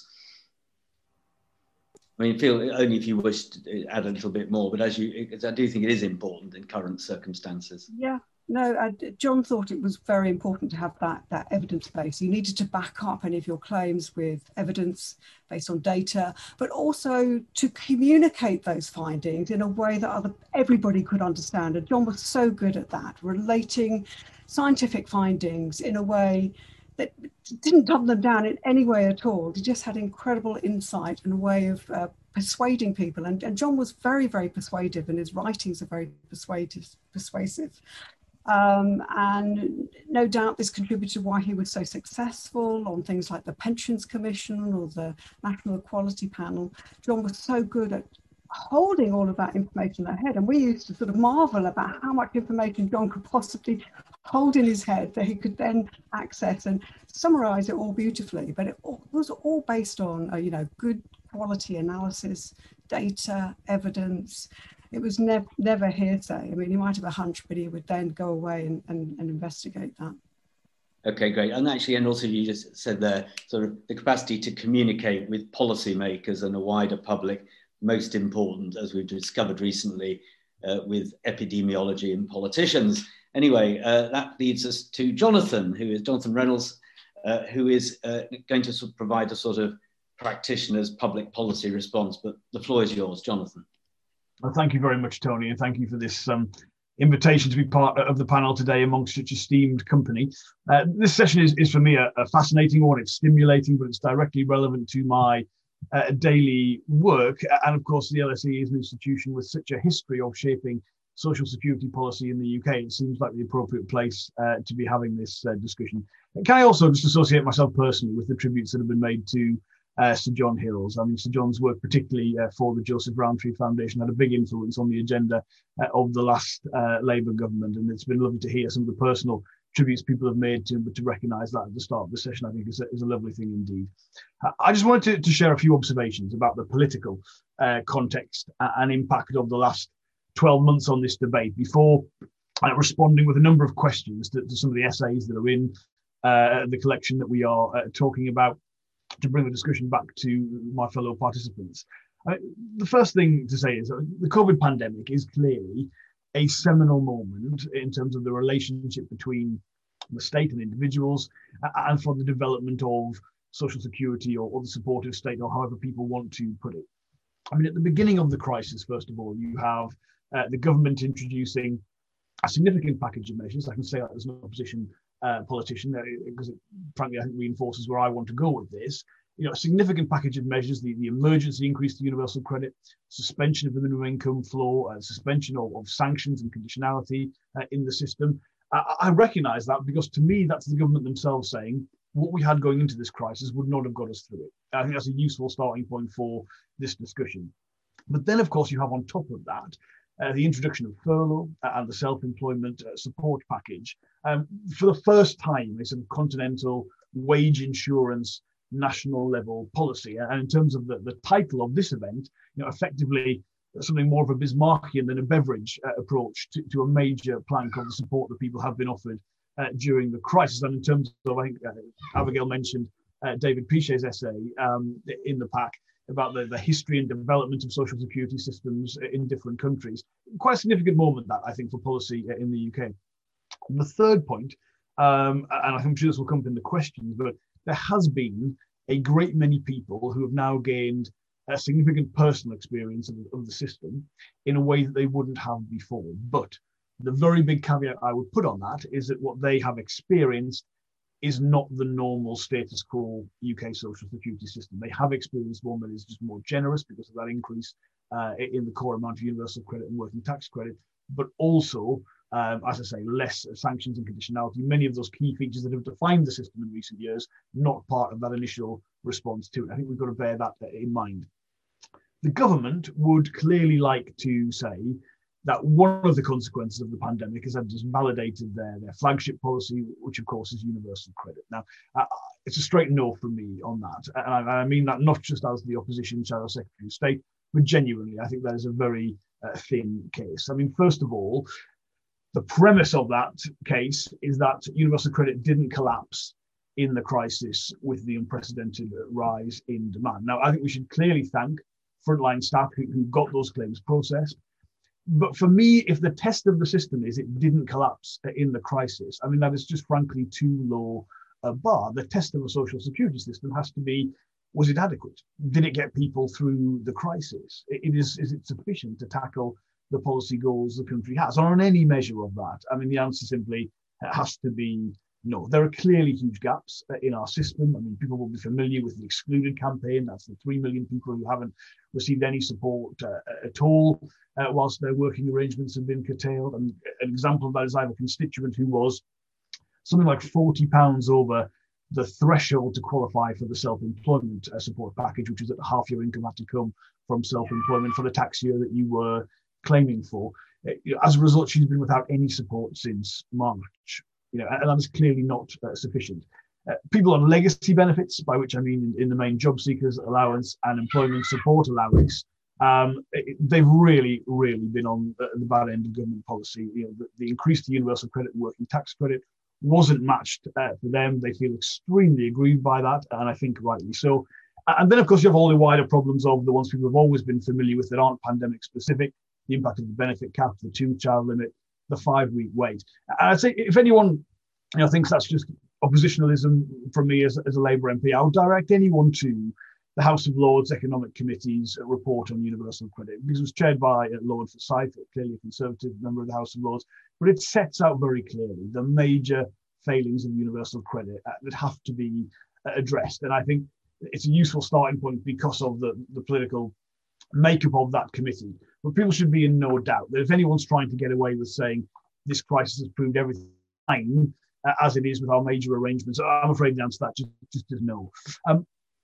I mean, feel only if you wish to add a little bit more, but as you, I do think it is important in current circumstances.
Yeah, no, I, John thought it was very important to have that, that evidence base. You needed to back up any of your claims with evidence based on data, but also to communicate those findings in a way that other, everybody could understand. And John was so good at that, relating scientific findings in a way that didn't dumb them down in any way at all. He just had incredible insight and a way of uh, persuading people. And, and John was very, very persuasive, and his writings are very persuasive. persuasive. Um, and no doubt this contributed to why he was so successful on things like the Pensions Commission or the National Equality Panel. John was so good at holding all of that information in their head. And we used to sort of marvel about how much information John could possibly hold in his head that he could then access and summarize it all beautifully. But it was all based on, uh, you know, good quality analysis, data, evidence. It was nev never hearsay. I mean, he might have a hunch, but he would then go away and, and, and investigate that.
Okay, great. And actually, and also you just said there, sort of the capacity to communicate with policymakers and a wider public, most important, as we've discovered recently, uh, with epidemiology and politicians. Anyway, uh, that leads us to Jonathan, who is Jonathan Reynolds, uh, who is uh, going to sort of provide a sort of practitioner's public policy response. But the floor is yours, Jonathan.
Well, thank you very much, Tony, and thank you for this um, invitation to be part of the panel today amongst such esteemed company. Uh, this session is, is for me a, a fascinating one. It's stimulating, but it's directly relevant to my uh, daily work. And of course, the L S E is an institution with such a history of shaping social security policy in the U K. It seems like the appropriate place uh, to be having this uh, discussion. And can I also just associate myself personally with the tributes that have been made to uh, Sir John Hills. I mean, Sir John's work, particularly uh, for the Joseph Rowntree Foundation, had a big influence on the agenda uh, of the last uh, Labour government, and it's been lovely to hear some of the personal tributes people have made to him, but to recognise that at the start of the session, I think is a, is a lovely thing indeed. I just wanted to, to share a few observations about the political uh, context and impact of the last twelve months on this debate before uh, responding with a number of questions to, to some of the essays that are in uh, the collection that we are uh, talking about, to bring the discussion back to my fellow participants. Uh, the first thing to say is that the COVID pandemic is clearly a seminal moment in terms of the relationship between the state and individuals, uh, and for the development of social security or, or the supportive state, or however people want to put it. I mean, at the beginning of the crisis, first of all, you have uh, the government introducing a significant package of measures. I can say that as an opposition uh, politician, uh, because it, frankly, I think reinforces where I want to go with this. You know, a significant package of measures, the, the emergency increase to universal credit, suspension of the minimum income floor, uh, suspension of, of sanctions and conditionality uh, in the system. I, I recognise that, because to me, that's the government themselves saying what we had going into this crisis would not have got us through it. I think that's a useful starting point for this discussion. But then, of course, you have on top of that uh, the introduction of furlough and the self-employment uh, support package. Um, for the first time, a sort of continental wage insurance national level policy. And in terms of the, the title of this event, you know, effectively something more of a Bismarckian than a Beveridge uh, approach to, to a major plank of the support that people have been offered uh, during the crisis. And in terms of, I think uh, Abigail mentioned uh, David Pichet's essay um, in the pack about the, the history and development of social security systems in different countries. Quite a significant moment, that, I think, for policy in the U K. The third point, um, and I'm sure this will come up in the questions, but there has been a great many people who have now gained a significant personal experience of, of the system in a way that they wouldn't have before. But the very big caveat I would put on that is that what they have experienced is not the normal status quo U K social security system. They have experienced one that is just more generous because of that increase uh, in the core amount of universal credit and working tax credit, but also, um, as I say, less sanctions and conditionality. Many of those key features that have defined the system in recent years, not part of that initial response to it. I think we've got to bear that in mind. The government would clearly like to say that one of the consequences of the pandemic is that it has validated their, their flagship policy, which of course is universal credit. Now, uh, it's a straight no from me on that. And I, I mean that not just as the opposition Shadow Secretary of State, but genuinely, I think that is a very uh, thin case. I mean, first of all, the premise of that case is that universal credit didn't collapse in the crisis with the unprecedented rise in demand. Now, I think we should clearly thank frontline staff who, who got those claims processed. But for me, if the test of the system is it didn't collapse in the crisis, I mean, that is just frankly too low a bar. The test of a social security system has to be, was it adequate? Did it get people through the crisis? It is, is it sufficient to tackle the policy goals the country has, or on any measure of that? I mean, the answer simply has to be no. There are clearly huge gaps in our system. I mean, people will be familiar with the Excluded campaign. That's the three million people who haven't received any support uh, at all, uh, whilst their working arrangements have been curtailed. And an example of that is I have a constituent who was something like forty pounds over the threshold to qualify for the self-employment uh, support package, which is that half your income had to come from self-employment for the tax year that you were claiming for. As a result, she's been without any support since March. You know, and that is clearly not uh, sufficient. Uh, people on legacy benefits, by which I mean in, in the main job seekers allowance and employment support allowance, um, it, they've really, really been on the, the bad end of government policy. You know, the, the increase to universal credit and working tax credit wasn't matched uh, for them. They feel extremely aggrieved by that, and I think rightly so. And then, of course, you have all the wider problems of the ones people have always been familiar with that aren't pandemic specific: the impact of the benefit cap, the two-child limit, the five-week wait. And I'd say if anyone, you know, thinks that's just oppositionalism from me as, as a Labour M P, I would direct anyone to the House of Lords Economic Committee's report on universal credit, because it was chaired by uh, Lord Forsyth, clearly a Conservative member of the House of Lords, but it sets out very clearly the major failings of universal credit uh, that have to be uh, addressed. And I think it's a useful starting point because of the, the political makeup of that committee. But people should be in no doubt that if anyone's trying to get away with saying this crisis has proved everything fine, uh, as it is with our major arrangements, I'm afraid the answer to that just, just is no. Um,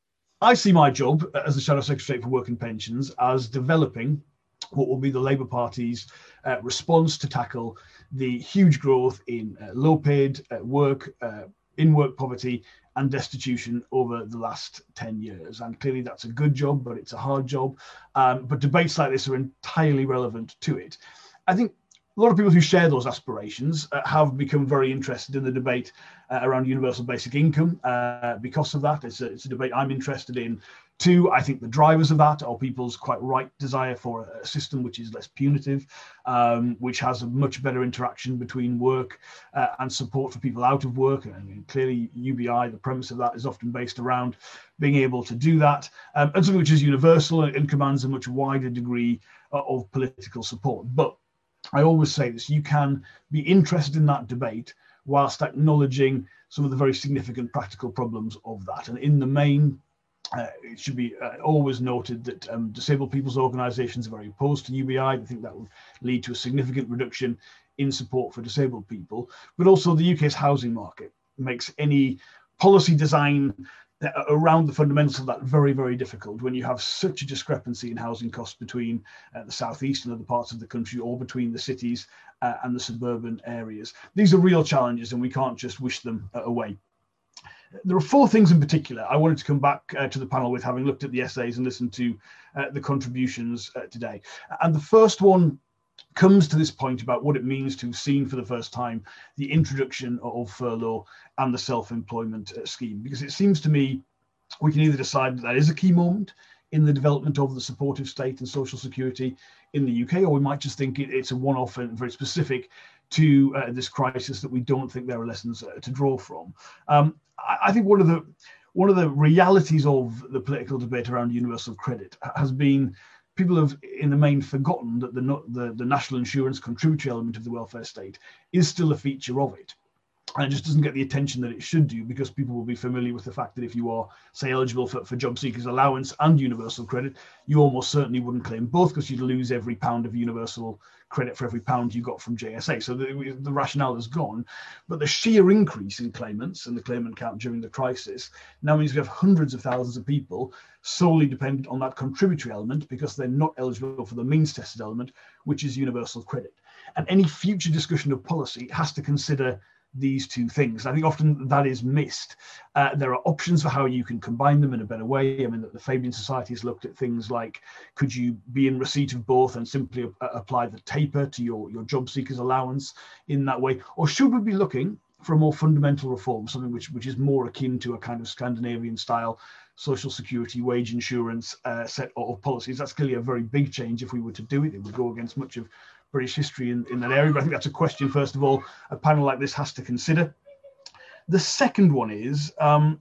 I see my job as the Shadow Secretary for Work and Pensions as developing what will be the Labour Party's uh, response to tackle the huge growth in uh, low-paid uh, work, uh, in-work poverty and destitution over the last ten years. And clearly that's a good job, but it's a hard job. Um, but debates like this are entirely relevant to it. I think a lot of people who share those aspirations uh, have become very interested in the debate uh, around universal basic income uh, because of that. It's a, it's a debate I'm interested in too. I think the drivers of that are people's quite right desire for a system which is less punitive, um, which has a much better interaction between work uh, and support for people out of work. And I mean, clearly U B I, the premise of that is often based around being able to do that, um, and something which is universal and commands a much wider degree uh, of political support. But I always say this, you can be interested in that debate whilst acknowledging some of the very significant practical problems of that. And in the main, uh, it should be uh, always noted that um, disabled people's organisations are very opposed to U B I. I think that will lead to a significant reduction in support for disabled people. But also the U K's housing market makes any policy design around the fundamentals of that very, very difficult when you have such a discrepancy in housing costs between uh, the southeast and other parts of the country, or between the cities uh, and the suburban areas. These are real challenges and we can't just wish them uh, away. There are four things in particular I wanted to come back uh, to the panel with, having looked at the essays and listened to uh, the contributions uh, today. And the first one comes to this point about what it means to have seen for the first time the introduction of furlough and the self-employment uh, scheme, because it seems to me we can either decide that that is a key moment in the development of the supportive state and social security in the U K, or we might just think it, it's a one-off and very specific to uh, this crisis that we don't think there are lessons uh, to draw from. Um, I, I think one of the one of the realities of the political debate around universal credit has been people have in the main forgotten that the, the, the national insurance contributory element of the welfare state is still a feature of it. And it just doesn't get the attention that it should do, because people will be familiar with the fact that if you are, say, eligible for, for job seekers allowance and universal credit, you almost certainly wouldn't claim both, because you'd lose every pound of universal credit for every pound you got from J S A. So the, the rationale is gone. But the sheer increase in claimants and the claimant count during the crisis now means we have hundreds of thousands of people solely dependent on that contributory element, because they're not eligible for the means tested element, which is universal credit. And any future discussion of policy has to consider these two things. I think often that is missed. Uh, there are options for how you can combine them in a better way. I mean, the Fabian Society has looked at things like, could you be in receipt of both and simply uh, apply the taper to your, your job seekers allowance in that way? Or should we be looking for a more fundamental reform, something which, which is more akin to a kind of Scandinavian style social security, wage insurance uh, set of policies? That's clearly a very big change if we were to do it. It would go against much of British history in, in that area. But I think that's a question, first of all, a panel like this has to consider. The second one is, um,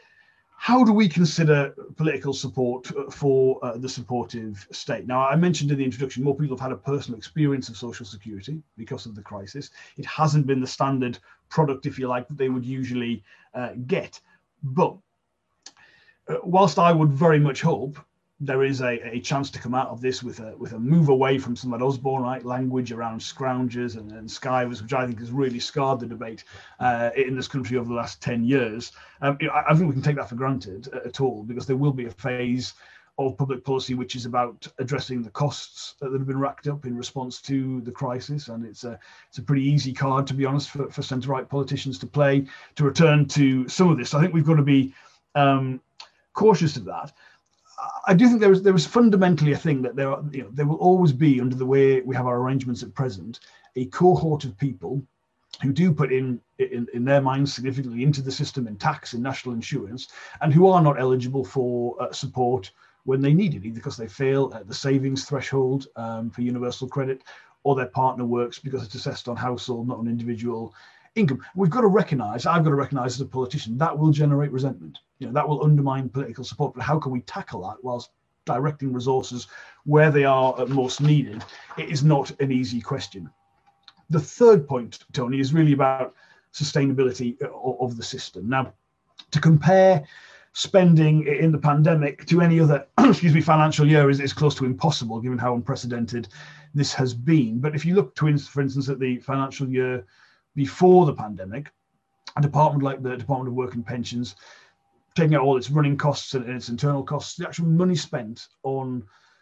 how do we consider political support for uh, the supportive state? Now, I mentioned in the introduction, more people have had a personal experience of social security because of the crisis. It hasn't been the standard product, if you like, that they would usually uh, get. But uh, whilst I would very much hope there is a, a chance to come out of this with a with a move away from some of that Osborne-like language around scroungers and, and skivers, which I think has really scarred the debate uh, in this country over the last ten years. Um, you know, I, I think we can take that for granted at all, because there will be a phase of public policy which is about addressing the costs that have been racked up in response to the crisis. And it's a it's a pretty easy card, to be honest, for, for centre-right politicians to play, to return to some of this. So I think we've got to be um, cautious of that. I do think there is there is fundamentally a thing that there are, you know, there will always be, under the way we have our arrangements at present, a cohort of people who do put in, in, in their minds significantly into the system in tax and national insurance, and who are not eligible for uh, support when they need it, either because they fail at the savings threshold um, for universal credit, or their partner works because it's assessed on household, not on individual income. We've got to recognise, I've got to recognise as a politician, that will generate resentment. You know, that will undermine political support. But how can we tackle that whilst directing resources where they are most needed? It is not an easy question. The third point, Tony, is really about sustainability of the system. Now, to compare spending in the pandemic to any other excuse me, financial year is, is close to impossible, given how unprecedented this has been. But if you look, to, for instance, at the financial year before the pandemic, a department like the Department of Work and Pensions taking out all its running costs and its internal costs, the actual money spent on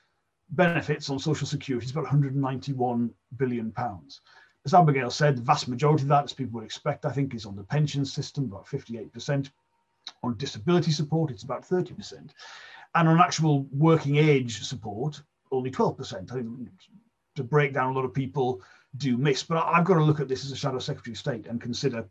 benefits on social security is about one hundred ninety-one billion pounds. As Abigail said, the vast majority of that, as people would expect, I think, is on the pension system, about fifty-eight percent. On disability support, it's about thirty percent. And on actual working age support, only twelve percent. I think to break down, a lot of people do miss. But I've got to look at this as a Shadow Secretary of State and consider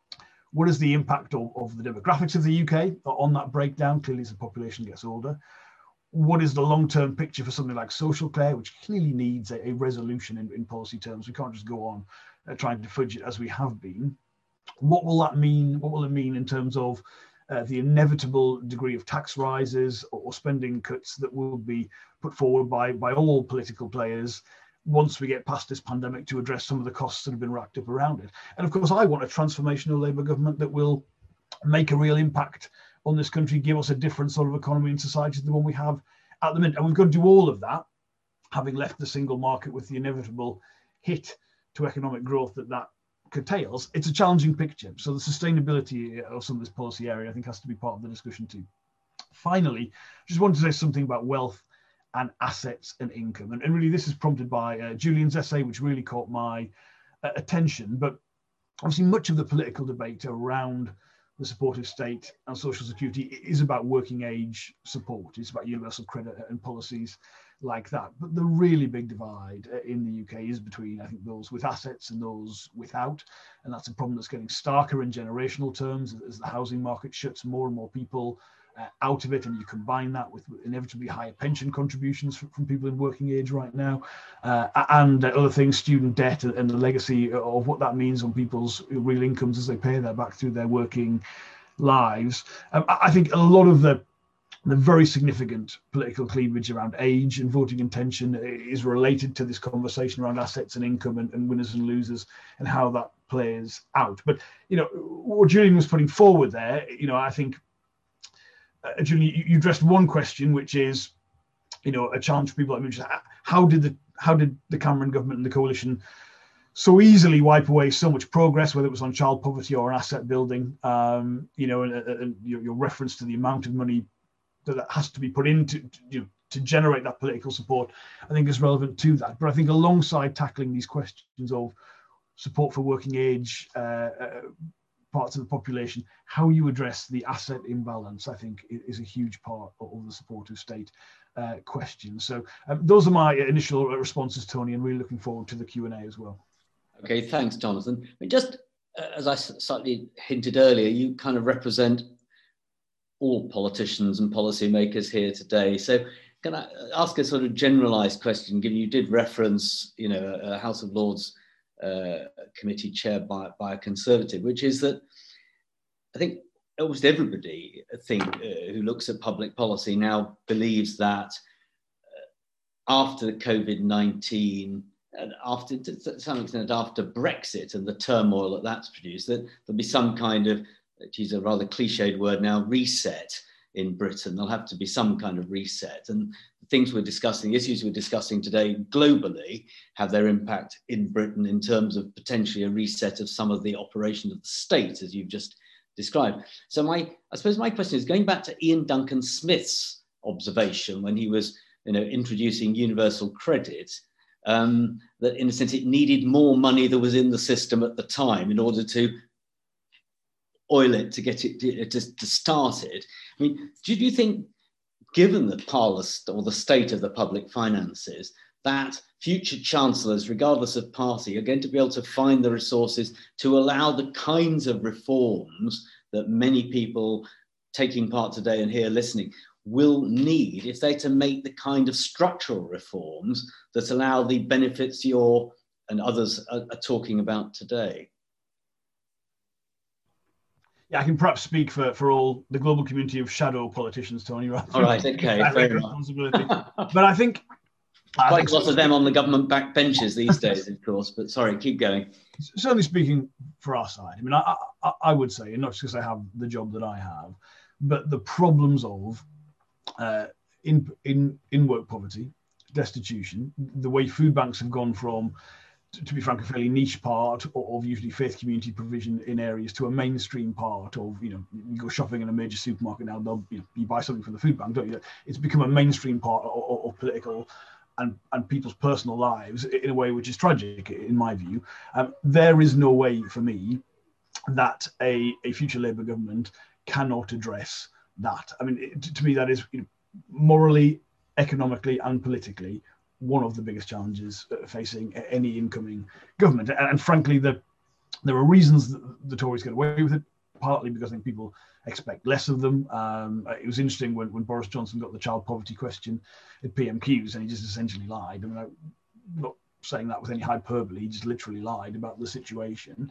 what is the impact of, of the demographics of the U K on that breakdown, clearly as the population gets older. What is the long-term picture for something like social care, which clearly needs a, a resolution in, in policy terms? We can't just go on uh, trying to fudge it as we have been. What will that mean? What will it mean in terms of uh, the inevitable degree of tax rises or, or spending cuts that will be put forward by, by all political players once we get past this pandemic to address some of the costs that have been racked up around it? And of course, I want a transformational Labour government that will make a real impact on this country, give us a different sort of economy and society to the one we have at the minute. And we've got to do all of that, having left the single market with the inevitable hit to economic growth that that curtails. It's a challenging picture. So the sustainability of some of this policy area, I think, has to be part of the discussion too. Finally, just wanted to say something about wealth and assets and income. And, and really, this is prompted by uh, Julian's essay, which really caught my uh, attention. But obviously, much of the political debate around the supportive state and social security is about working age support. It's about universal credit and policies like that. But the really big divide in the U K is between, I think, those with assets and those without. And that's a problem that's getting starker in generational terms as the housing market shuts more and more people uh, out of it. And you combine that with inevitably higher pension contributions from, from people in working age right now, uh, and other things, student debt and the legacy of what that means on people's real incomes as they pay that back through their working lives. Um, I think a lot of the the very significant political cleavage around age and voting intention is related to this conversation around assets and income and, and winners and losers and how that plays out. But, you know, what Julian was putting forward there, you know, I think, uh, Julian, you, you addressed one question, which is, you know, a challenge for people like me. How did the how did the Cameron government and the coalition so easily wipe away so much progress, whether it was on child poverty or on asset building? Um, you know, and, and your, your reference to the amount of money that has to be put into to, you know, to generate that political support, I think is relevant to that. But I think alongside tackling these questions of support for working age uh, uh, parts of the population, how you address the asset imbalance, I think, is a huge part of the supportive state uh, question. So um, those are my initial responses, Tony, and really looking forward to the Q and A as well.
Okay, thanks, Jonathan. I mean, just uh, as I slightly hinted earlier, you kind of represent all politicians and policymakers here today. So can I ask a sort of generalized question, given you did reference, you know, a House of Lords uh, committee chaired by, by a Conservative, which is that I think almost everybody I think uh, who looks at public policy now believes that uh, after COVID nineteen, and after, to some extent, after Brexit and the turmoil that that's produced, that there'll be some kind of, to use a rather cliched word now, reset in Britain. There'll have to be some kind of reset. And the things we're discussing, the issues we're discussing today globally have their impact in Britain in terms of potentially a reset of some of the operations of the state, as you've just described. So my, I suppose my question is going back to Ian Duncan Smith's observation when he was, you know, introducing universal credit, um, that in a sense it needed more money that was in the system at the time in order to oil it, to get it to, to, to start it. I mean, do you think, given the parlous or the state of the public finances, that future chancellors, regardless of party, are going to be able to find the resources to allow the kinds of reforms that many people taking part today and here listening will need if they're to make the kind of structural reforms that allow the benefits you're and others are, are talking about today?
Yeah, I can perhaps speak for, for all the global community of shadow politicians, Tony. Right?
All right, okay, fair responsibility.
But I think... I
Quite
think
a lot so, of them on the government backbenches these days, of course, but sorry, keep going.
Certainly speaking for our side, I mean, I, I, I would say, and not just because I have the job that I have, but the problems of uh, in, in, in work poverty, destitution, the way food banks have gone from to be frank, a fairly niche part of usually faith community provision in areas to a mainstream part of, you know, you go shopping in a major supermarket now, they'll, you know, you buy something from the food bank, don't you? It's become a mainstream part of, of, of political and, and people's personal lives in a way which is tragic, in my view. Um, there is no way for me that a, a future Labour government cannot address that. I mean, it, to me, that is, you know, morally, economically and politically one of the biggest challenges facing any incoming government. And, and frankly, the, there are reasons that the Tories get away with it, partly because I think people expect less of them. Um, it was interesting when, when Boris Johnson got the child poverty question at P M Qs, and he just essentially lied. I mean, I'm not saying that with any hyperbole, he just literally lied about the situation.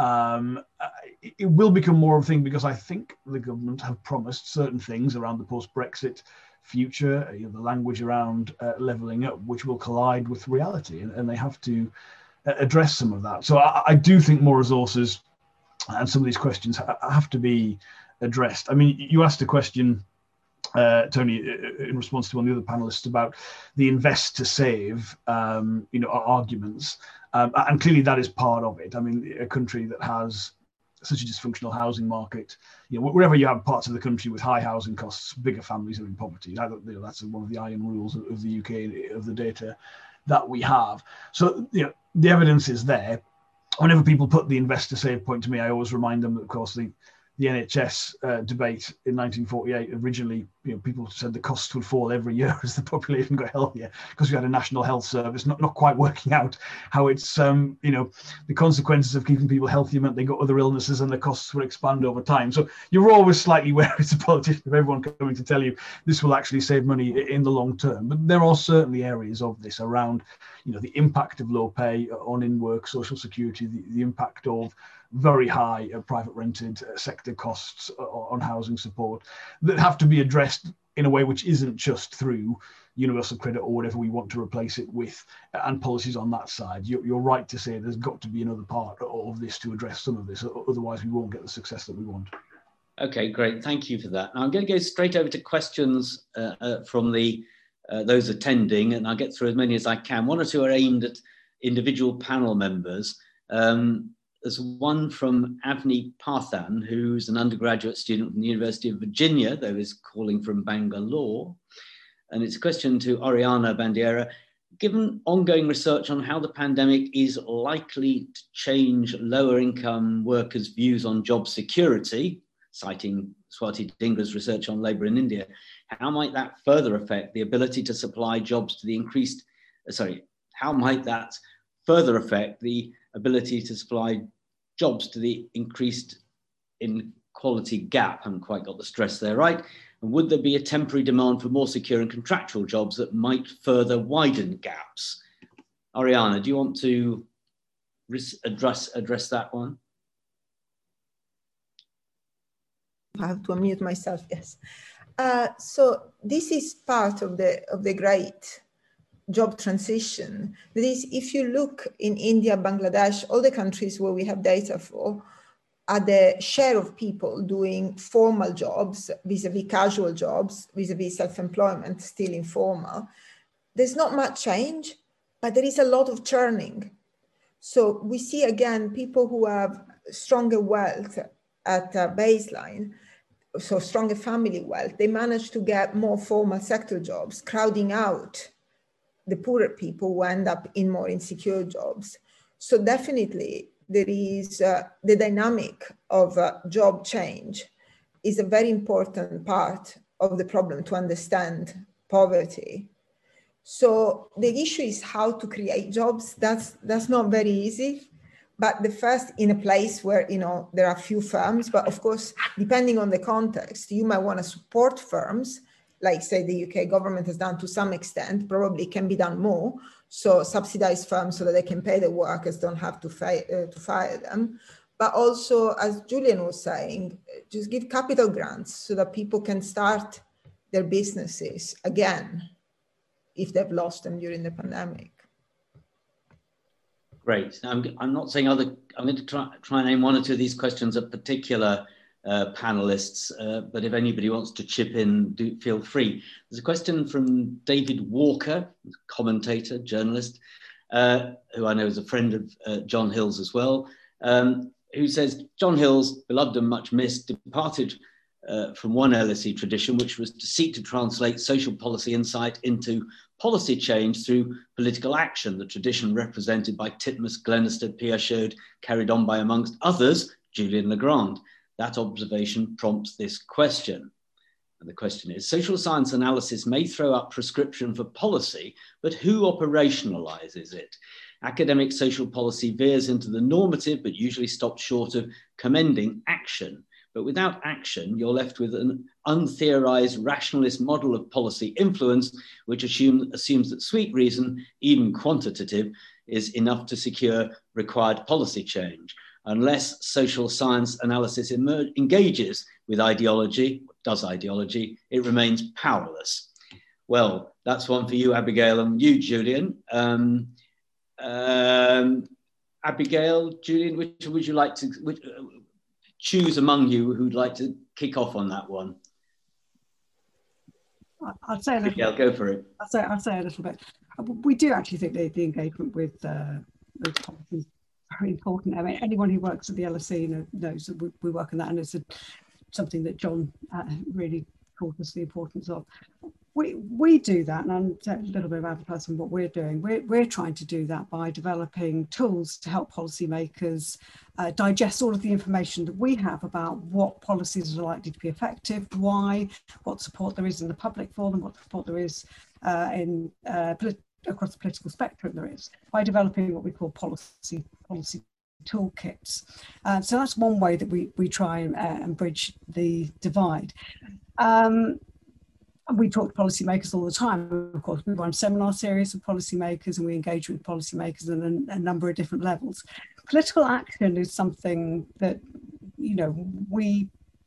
Um, it, it will become more of a thing because I think the government have promised certain things around the post-Brexit future, you know, the language around uh, levelling up, which will collide with reality, and, and they have to uh, address some of that. So I, I do think more resources and some of these questions ha- have to be addressed. I mean, you asked a question, uh, Tony, in response to one of the other panelists about the invest to save, um, you know, arguments, um, and clearly that is part of it. I mean, a country that has such a dysfunctional housing market, you know, wherever you have parts of the country with high housing costs, bigger families are in poverty. That, you know, that's one of the iron rules of, of the U K, of the data that we have. So, you know, the evidence is there. Whenever people put the invest to save point to me, I always remind them that, of course, the the N H S uh, debate in nineteen forty-eight, originally, you know, people said the costs would fall every year as the population got healthier because we had a national health service, not, not quite working out how it's, um, you know, the consequences of keeping people healthy meant they got other illnesses and the costs would expand over time. So you're always slightly wary as a politician of everyone coming to tell you this will actually save money in the long term. But there are certainly areas of this around, you know, the impact of low pay on in-work social security, the, the impact of very high uh, private rented uh, sector costs uh, on housing support that have to be addressed in a way which isn't just through universal credit or whatever we want to replace it with, and policies on that side. You're, you're right to say there's got to be another part of this to address some of this, otherwise we won't get the success that we want.
Okay, great. Thank you for that. Now I'm going to go straight over to questions uh, uh, from the uh, those attending, and I'll get through as many as I can. One or two are aimed at individual panel members. Um, There's one from Avni Parthan, who's an undergraduate student from the University of Virginia, though is calling from Bangalore. And it's a question to Oriana Bandiera. Given ongoing research on how the pandemic is likely to change lower income workers' views on job security, citing Swati Dhingra's research on labour in India, how might that further affect the ability to supply jobs to the increased, uh, sorry, how might that further affect the ability to supply jobs to the increased inequality gap? I haven't quite got the stress there right. And would there be a temporary demand for more secure and contractual jobs that might further widen gaps? Oriana, do you want to address, address that one?
I have to unmute myself, yes. Uh, so this is part of the, of the great job transition. That is, if you look in India, Bangladesh, all the countries where we have data for, are the share of people doing formal jobs vis-a-vis casual jobs, vis-a-vis self-employment, still informal. There's not much change, but there is a lot of churning. So we see again, people who have stronger wealth at a baseline, so stronger family wealth, they manage to get more formal sector jobs, crowding out the poorer people who end up in more insecure jobs. So definitely there is uh, the dynamic of uh, job change is a very important part of the problem to understand poverty. So the issue is how to create jobs. That's, that's not very easy. But the first, in a place where, you know, there are few firms, but of course, depending on the context, you might want to support firms, like say the U K government has done to some extent, probably can be done more. So subsidize firms so that they can pay the workers, don't have to, fi- uh, to fire them. But also, as Julian was saying, just give capital grants so that people can start their businesses again if they've lost them during the pandemic.
Great. Now, I'm, I'm not saying other, I'm going to try, try and name one or two of these questions of particular uh, panelists, uh, but if anybody wants to chip in, do feel free. There's a question from David Walker, commentator, journalist. uh, who I know is a friend of uh, John Hill's as well, um, who says, John Hill's, beloved and much missed, departed uh, from one L S E tradition, which was to seek to translate social policy insight into policy change through political action, the tradition represented by Titmuss, Glenister, Pierre Chaud, carried on by, amongst others, Julian Legrand. That observation prompts this question. And the question is, social science analysis may throw up prescription for policy, but who operationalizes it? Academic social policy veers into the normative, but usually stops short of commending action. But without action, you're left with an untheorized rationalist model of policy influence, which assume, assumes that sweet reason, even quantitative, is enough to secure required policy change. Unless social science analysis emerge, engages with ideology, does ideology, it remains powerless. Well, that's one for you, Abigail, and you, Julian. Um, um, Abigail, Julian, which would you like to... Which, uh, choose among you who'd like to kick off on that one.
I'll say a little
Yeah,
bit.
go for it.
I'll say, I'll say a little bit. We do actually think that the engagement with, uh, with policy is very important. I mean, anyone who works at the L S E knows that we, we work on that, and it's a, something that John uh, really taught us the importance of. We, we do that, and I'll tell a little bit about the person, what we're doing. We're, we're trying to do that by developing tools to help policymakers uh, digest all of the information that we have about what policies are likely to be effective, why, what support there is in the public for them, what support there is uh, in uh, across the political spectrum there is, by developing what we call policy policy toolkits. Uh, so that's one way that we, we try and, uh, and bridge the divide. Um, We talk to policymakers all the time. Of course, we run seminar series with policymakers, and we engage with policymakers on a, a number of different levels. Political action is something that, you know, we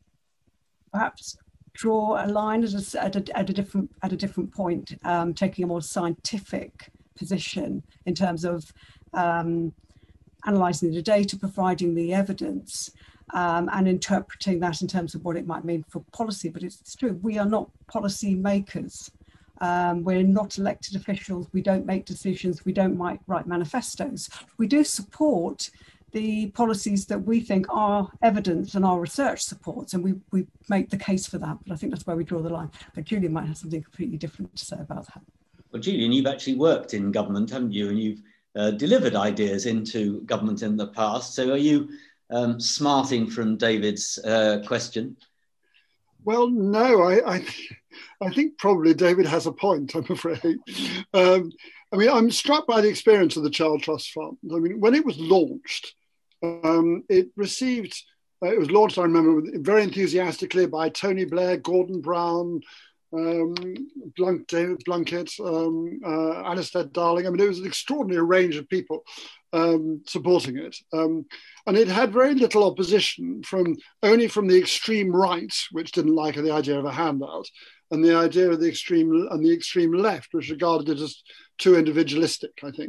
perhaps draw a line at a, at a, at a different at a different point, um, taking a more scientific position in terms of um, analysing the data, providing the evidence. Um, and interpreting that in terms of what it might mean for policy. But it's, it's true, we are not policy makers. Um, we're not elected officials. We don't make decisions. We don't write, write manifestos. We do support the policies that we think our evidence and our research supports, and we, we make the case for that. But I think that's where we draw the line. But Julian might have something completely different to say about that.
Well, Julian, you've actually worked in government, haven't you? And you've uh, delivered ideas into government in the past. So are you Um, smarting from David's uh, question?
Well, no, I, I, I think probably David has a point, I'm afraid. Um, I mean, I'm struck by the experience of the Child Trust Fund. I mean, when it was launched, um, it received, uh, it was launched, I remember, very enthusiastically by Tony Blair, Gordon Brown, um, Blunk, David Blunkett, um, uh, Alistair Darling. I mean, it was an extraordinary range of people um, supporting it. Um, and it had very little opposition from only from the extreme right, which didn't like the idea of a handout, and the idea of the extreme and the extreme left, which regarded it as too individualistic, I think.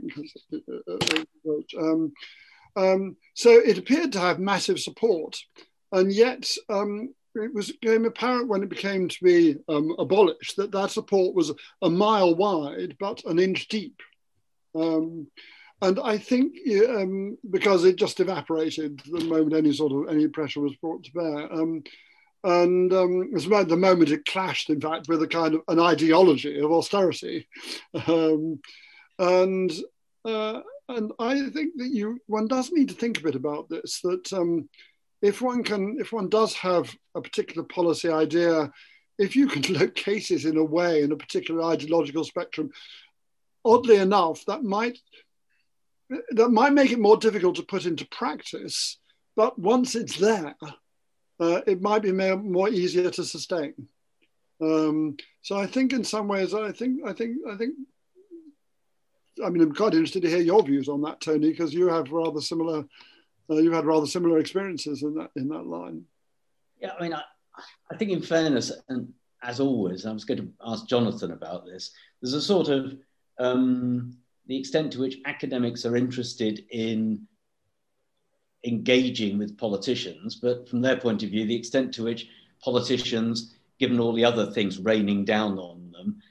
Um, um, so it appeared to have massive support, and yet um, it was became apparent when it became to be um, abolished that that support was a mile wide but an inch deep. Um, And I think um, because it just evaporated the moment any sort of any pressure was brought to bear, um, and um, it was about the moment it clashed, in fact, with a kind of an ideology of austerity, um, and uh, and I think that you one does need to think a bit about this. That um, if one can, if one does have a particular policy idea, if you can locate it in a way in a particular ideological spectrum, oddly enough, that might. That might make it more difficult to put into practice, but once it's there, uh, it might be more, more easier to sustain. Um, so I think, in some ways, I think, I think, I think. I mean, I'm quite interested to hear your views on that, Tony, because you have rather similar, uh, you've had rather similar experiences in that in that line.
Yeah, I mean, I, I think, in fairness, and as always, I was going to ask Jonathan about this. There's a sort of um, the extent to which academics are interested in engaging with politicians, but from their point of view, the extent to which politicians, given all the other things raining down on them,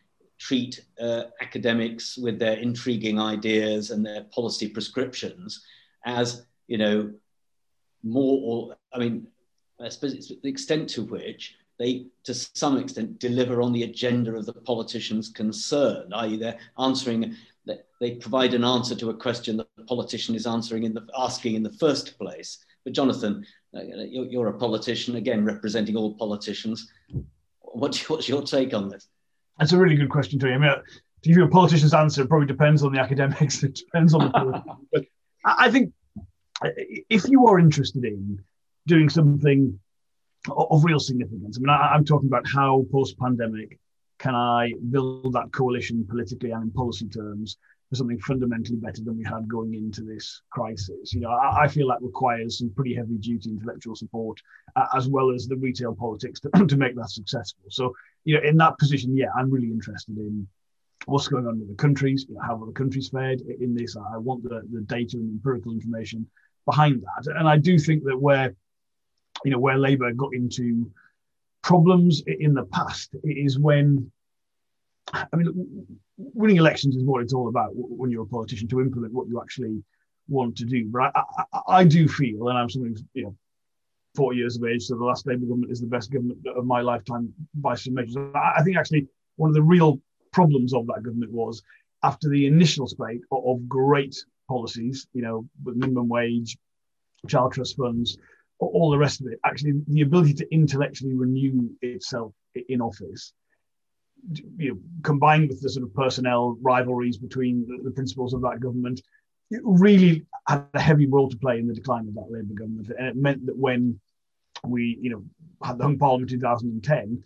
treat uh, academics with their intriguing ideas and their policy prescriptions as, you know, more, or, I mean, I suppose it's the extent to which they, to some extent, deliver on the agenda of the politicians concerned, that is they're answering, they provide an answer to a question that the politician is answering in the, asking in the first place. But Jonathan, you're, you're a politician, again, representing all politicians. What's, what's your take on this?
That's a really good question, Tony. I mean, to give you a politician's answer, it probably depends on the academics. It depends on the politician. But I think if you are interested in doing something of real significance, I mean, I, I'm talking about how post-pandemic can I build that coalition politically and in policy terms for something fundamentally better than we had going into this crisis. You know, I, I feel that requires some pretty heavy-duty intellectual support, uh, as well as the retail politics to, to make that successful. So, you know, in that position, yeah, I'm really interested in what's going on with the countries, you know, how are the countries fared in this. I want the, the data and empirical information behind that. And I do think that where, you know, where Labour got into problems in the past is when, I mean, winning elections is what it's all about when you're a politician, to implement what you actually want to do. But I, I, I do feel, and I'm something, you know, forty years of age, so the last Labour government is the best government of my lifetime by some measures. I think actually one of the real problems of that government was after the initial spate of, of great policies, you know, with minimum wage, child trust funds, all the rest of it, actually the ability to intellectually renew itself in office, you know, combined with the sort of personnel rivalries between the, the principles of that government, it really had a heavy role to play in the decline of that Labour government. And it meant that when we, you know, had the hung parliament in two thousand ten,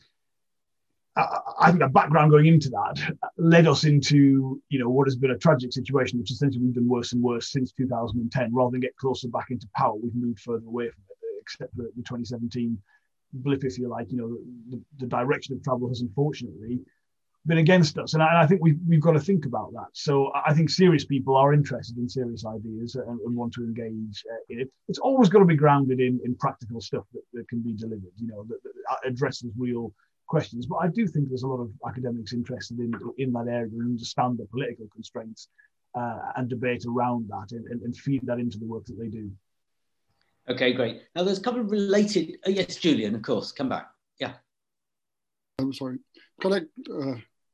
I, I think the background going into that led us into, you know, what has been a tragic situation, which essentially we've been worse and worse since two thousand ten. Rather than get closer back into power, we've moved further away from it, except for the twenty seventeen blip, if you like. You know, the, the direction of travel has unfortunately been against us. And I, and I think we've, we've got to think about that. So I think serious people are interested in serious ideas and, and want to engage uh, in it. It's always got to be grounded in, in practical stuff that, that can be delivered, you know, that, that addresses real questions. But I do think there's a lot of academics interested in, in that area and understand the political constraints uh, and debate around that and, and, and feed that into the work that they do.
Okay, great. Now there's a couple of related, oh, yes, Julian, of course, come back. Yeah.
I'm sorry. Can I uh,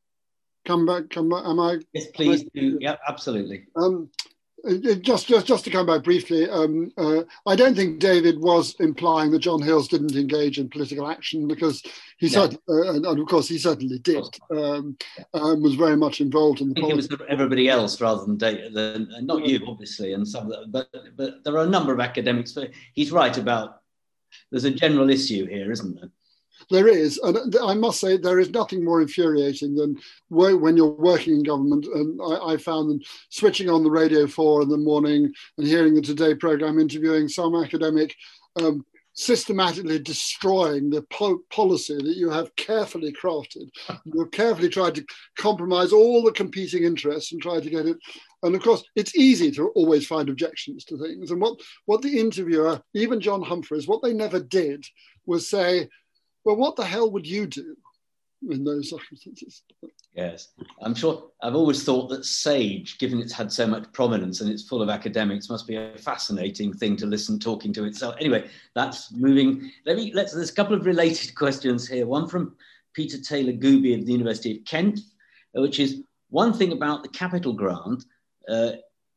come back? Come back? Am I?
Yes, please
I,
do. Yeah, absolutely.
Um, just, just, just to come back briefly, um, uh, I don't think David was implying that John Hills didn't engage in political action, because he
Yeah.
said, uh, and of course he certainly did, um, um, was very much involved in the
I think
politics.
it was everybody else rather than data, than, and not you, obviously, and some of the, but but there are a number of academics. But he's right about there's a general issue here, isn't there?
There is, and I must say, there is nothing more infuriating than when you're working in government. And I, I found them switching on the Radio four in the morning and hearing the Today programme interviewing some academic, um, systematically destroying the po policy that you have carefully crafted. You've carefully tried to compromise all the competing interests and try to get it. And of course, it's easy to always find objections to things. And what, what the interviewer, even John Humphreys, what they never did was say, well, what the hell would you do in those circumstances?
Yes, I'm sure. I've always thought that SAGE, given it's had so much prominence and it's full of academics, must be a fascinating thing to listen talking to itself. Anyway, that's moving. Let me. Let's. There's a couple of related questions here. One from Peter Taylor Gooby of the University of Kent, which is one thing about the capital grant uh,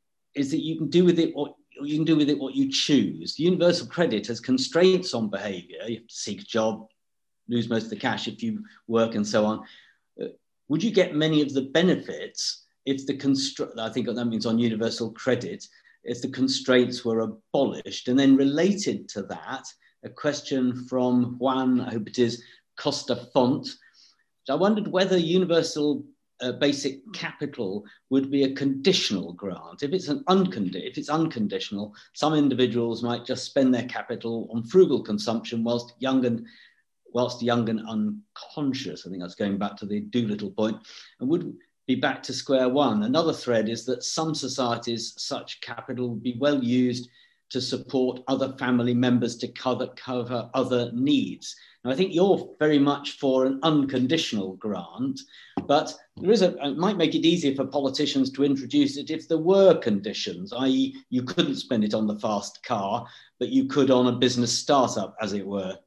is that you can do with it what you can do with it what you choose. Universal credit has constraints on behaviour. You have to seek a job, lose most of the cash if you work and so on. Uh, would you get many of the benefits if the constraint, I think that means on universal credit, if the constraints were abolished? And then related to that, a question from Juan, I hope it is, Costa Font. I wondered whether universal uh, basic capital would be a conditional grant. If it's an uncondi if it's unconditional, some individuals might just spend their capital on frugal consumption whilst young and whilst young and unconscious. I think that's going back to the Doolittle point, and would be back to square one. Another thread is that some societies, such capital would be well used to support other family members to cover, cover other needs. Now, I think you're very much for an unconditional grant. But there is a, it might make it easier for politicians to introduce it if there were conditions, that is you couldn't spend it on the fast car, but you could on a business startup, as it were.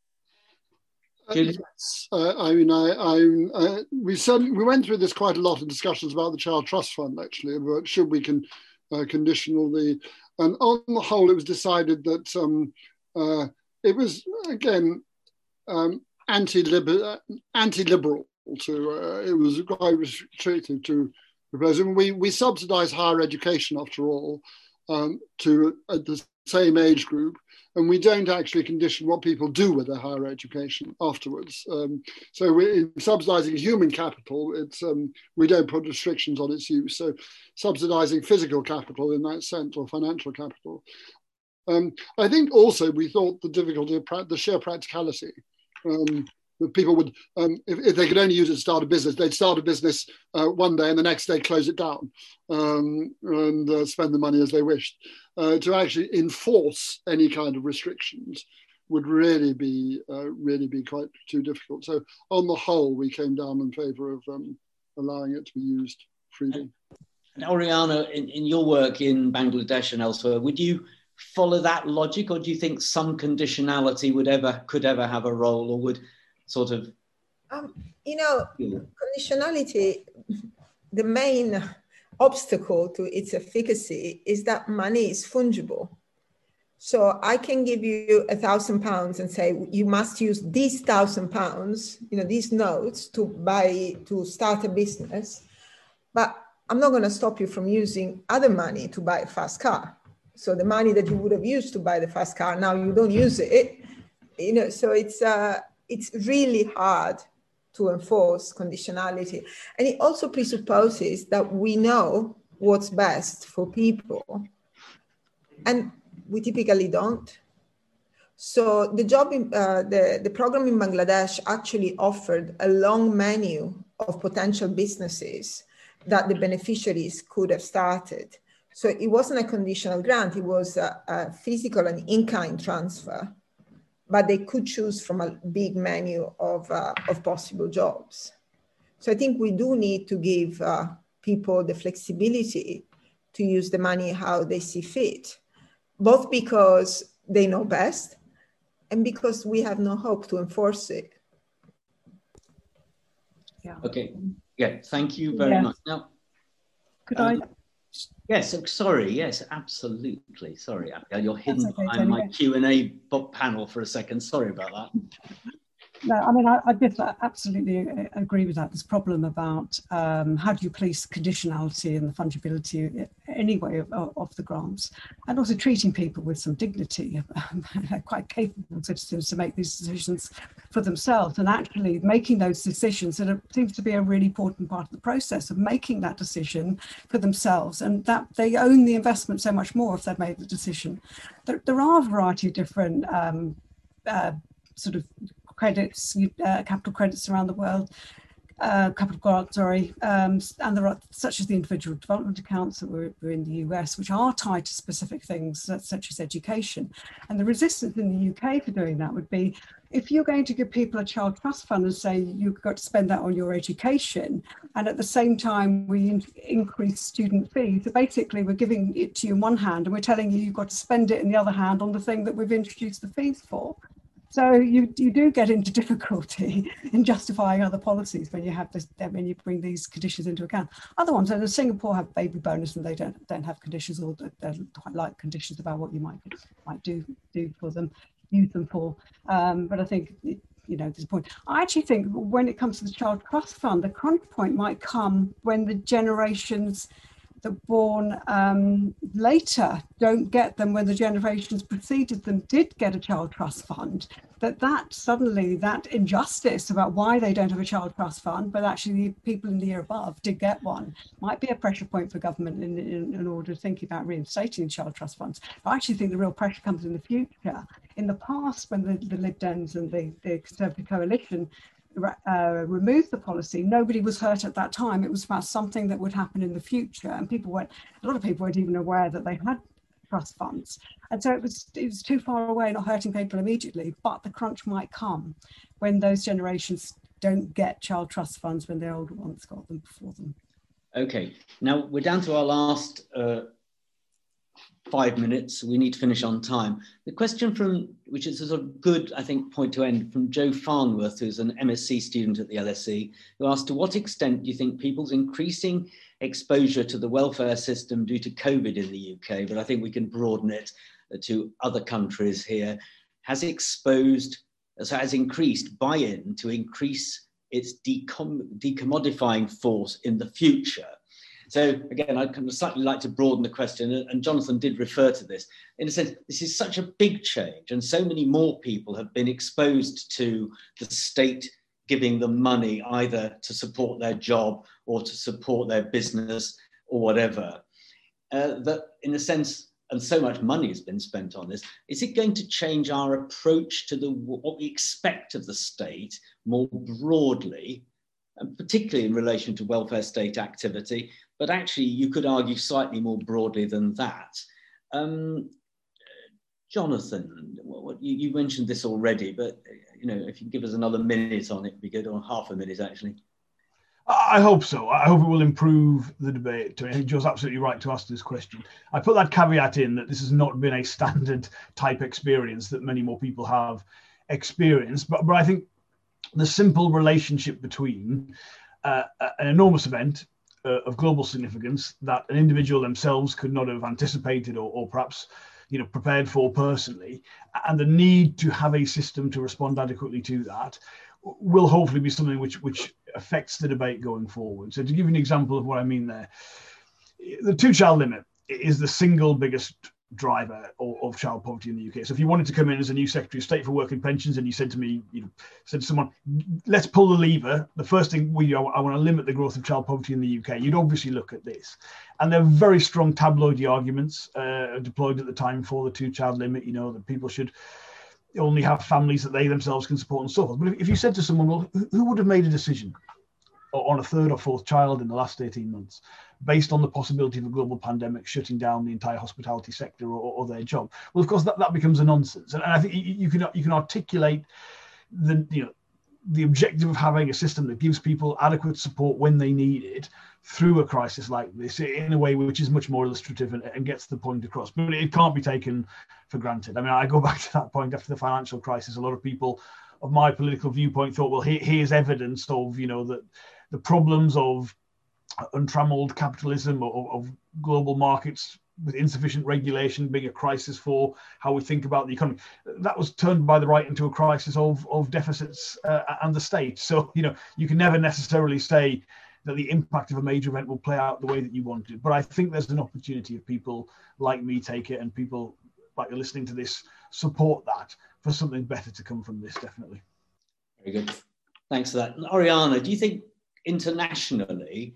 Uh, yes. uh, I mean, I, I uh, we certainly, we went through this quite a lot in discussions about the Child Trust Fund, actually, about should we can uh, conditional the, and on the whole, it was decided that um, uh, it was, again, um, anti-liberal, anti-liberal to, uh, it was quite restrictive to propose. And we, we subsidise higher education, after all, um, to uh, the same age group, and we don't actually condition what people do with their higher education afterwards. Um, so we're in subsidising human capital, it's, um, we don't put restrictions on its use. So subsidising physical capital in that sense, or financial capital. Um, I think also we thought the difficulty of pra- the sheer practicality. Um, that people would, um, if, if they could only use it to start a business, they'd start a business uh, one day and the next day close it down um, and uh, spend the money as they wished. Uh, to actually enforce any kind of restrictions would really be uh, really be quite too difficult. So on the whole, we came down in favour of um, allowing it to be used freely.
And Oriana, in, in your work in Bangladesh and elsewhere, would you follow that logic, or do you think some conditionality would ever could ever have a role, or would sort of?
Um, you know, conditionality, the main obstacle to its efficacy is that money is fungible. So I can give you a thousand pounds and say, you must use these thousand pounds, you know, these notes to buy, to start a business, but I'm not going to stop you from using other money to buy a fast car. So the money that you would have used to buy the fast car, now you don't use it, you know, so it's, uh, it's really hard to enforce conditionality. And it also presupposes that we know what's best for people. And we typically don't. So the job, in, uh, the, the program in Bangladesh actually offered a long menu of potential businesses that the beneficiaries could have started. So it wasn't a conditional grant, it was a, a physical and in-kind transfer, but they could choose from a big menu of, uh, of possible jobs. So I think we do need to give uh, people the flexibility to use the money how they see fit, both because they know best and because we have no hope to enforce it.
Yeah.
Okay, yeah, thank you very
yeah.
much. Now,
could
um,
I?
Yes, sorry, yes, absolutely. Sorry, Abigail, you're hidden
okay,
behind my
Tony.
Q and A panel for a second. Sorry about that.
No, I mean, I, I did absolutely agree with that. This problem about um, how do you police conditionality and the fungibility anyway of, of the grants, and also treating people with some dignity. They're quite capable citizens to make these decisions for themselves, and actually making those decisions that are, seems to be a really important part of the process of making that decision for themselves, and that they own the investment so much more if they've made the decision. There, there are a variety of different um, uh, sort of credits, uh, capital credits around the world, uh, capital grants, sorry, um, and there are such as the individual development accounts that were, were in the U S, which are tied to specific things such as education. And the resistance in the U K for doing that would be, if you're going to give people a child trust fund and say you've got to spend that on your education, and at the same time we in increase student fees, so basically we're giving it to you in one hand and we're telling you you've got to spend it in the other hand on the thing that we've introduced the fees for. So you, you do get into difficulty in justifying other policies when you have this, when you bring these conditions into account. Other ones, and Singapore have baby bonus and they don't don't have conditions, or they're quite light conditions about what you might might do do for them, use them for. Um, but I think, you know, there's a point. I actually think when it comes to the Child Trust Fund, the crunch point might come when the generations that born um, later don't get them when the generations preceded them did get a child trust fund, that that suddenly that injustice about why they don't have a child trust fund, but actually the people in the year above did get one, might be a pressure point for government in, in, in order to think about reinstating child trust funds. I actually think the real pressure comes in the future. In the past, when the, the Lib Dems and the, the Conservative coalition Uh, removed the policy, nobody was hurt at that time. It was about something that would happen in the future, and people weren't, a lot of people weren't even aware that they had trust funds, and so it was it was too far away, not hurting people immediately, but the crunch might come when those generations don't get child trust funds when their older ones got them before them.
Okay, now we're down to our last uh, five minutes. We need to finish on time. The question from, which is a sort of good, I think, point to end, from Joe Farnworth, who's an M S c student at the L S E, who asked, to what extent do you think people's increasing exposure to the welfare system due to COVID in the U K, but I think we can broaden it to other countries here, has exposed, has increased buy-in to increase its decom decommodifying force in the future? So again, I'd kind of slightly like to broaden the question, and Jonathan did refer to this. In a sense, this is such a big change, and so many more people have been exposed to the state giving them money either to support their job or to support their business or whatever, uh, that in a sense, and so much money has been spent on this, is it going to change our approach to the, what we expect of the state more broadly, and particularly in relation to welfare state activity, but actually you could argue slightly more broadly than that? Um, Jonathan, what, you, you mentioned this already, but you know, if you give us another minute on it, it'd be good, or half a minute actually.
I hope so. I hope it will improve the debate. I think Joe's absolutely right to ask this question. I put that caveat in that this has not been a standard type experience that many more people have experienced, but, but I think the simple relationship between uh, an enormous event uh, of global significance that an individual themselves could not have anticipated or, or perhaps you know, prepared for personally, and the need to have a system to respond adequately to that will hopefully be something which which affects the debate going forward. So to give you an example of what I mean there, the two-child limit is the single biggest driver of, of child poverty in the U K. So if you wanted to come in as a new Secretary of State for Work and Pensions and you said to me, you know, said to someone, let's pull the lever, the first thing we, I want to limit the growth of child poverty in the U K, you'd obviously look at this. And there are very strong tabloidy arguments uh, deployed at the time for the two-child limit, you know, that people should only have families that they themselves can support and so forth. But if, if you said to someone, well, who, who would have made a decision on a third or fourth child in the last eighteen months based on the possibility of a global pandemic shutting down the entire hospitality sector or, or their job? Well, of course, that, that becomes a nonsense. And, and I think you, you can you can articulate the, you know, the objective of having a system that gives people adequate support when they need it through a crisis like this in a way which is much more illustrative and, and gets the point across. But it can't be taken for granted. I mean, I go back to that point after the financial crisis. A lot of people of my political viewpoint thought, well, here, here's evidence of, you know, that the problems of untrammeled capitalism or of global markets with insufficient regulation being a crisis for how we think about the economy. That was turned by the right into a crisis of, of deficits uh, and the state. So, you know, you can never necessarily say that the impact of a major event will play out the way that you want it. But I think there's an opportunity if people like me take it and people like you're listening to this support that for something better to come from this, definitely.
Very good. Thanks for that. And Oriana, do you think internationally,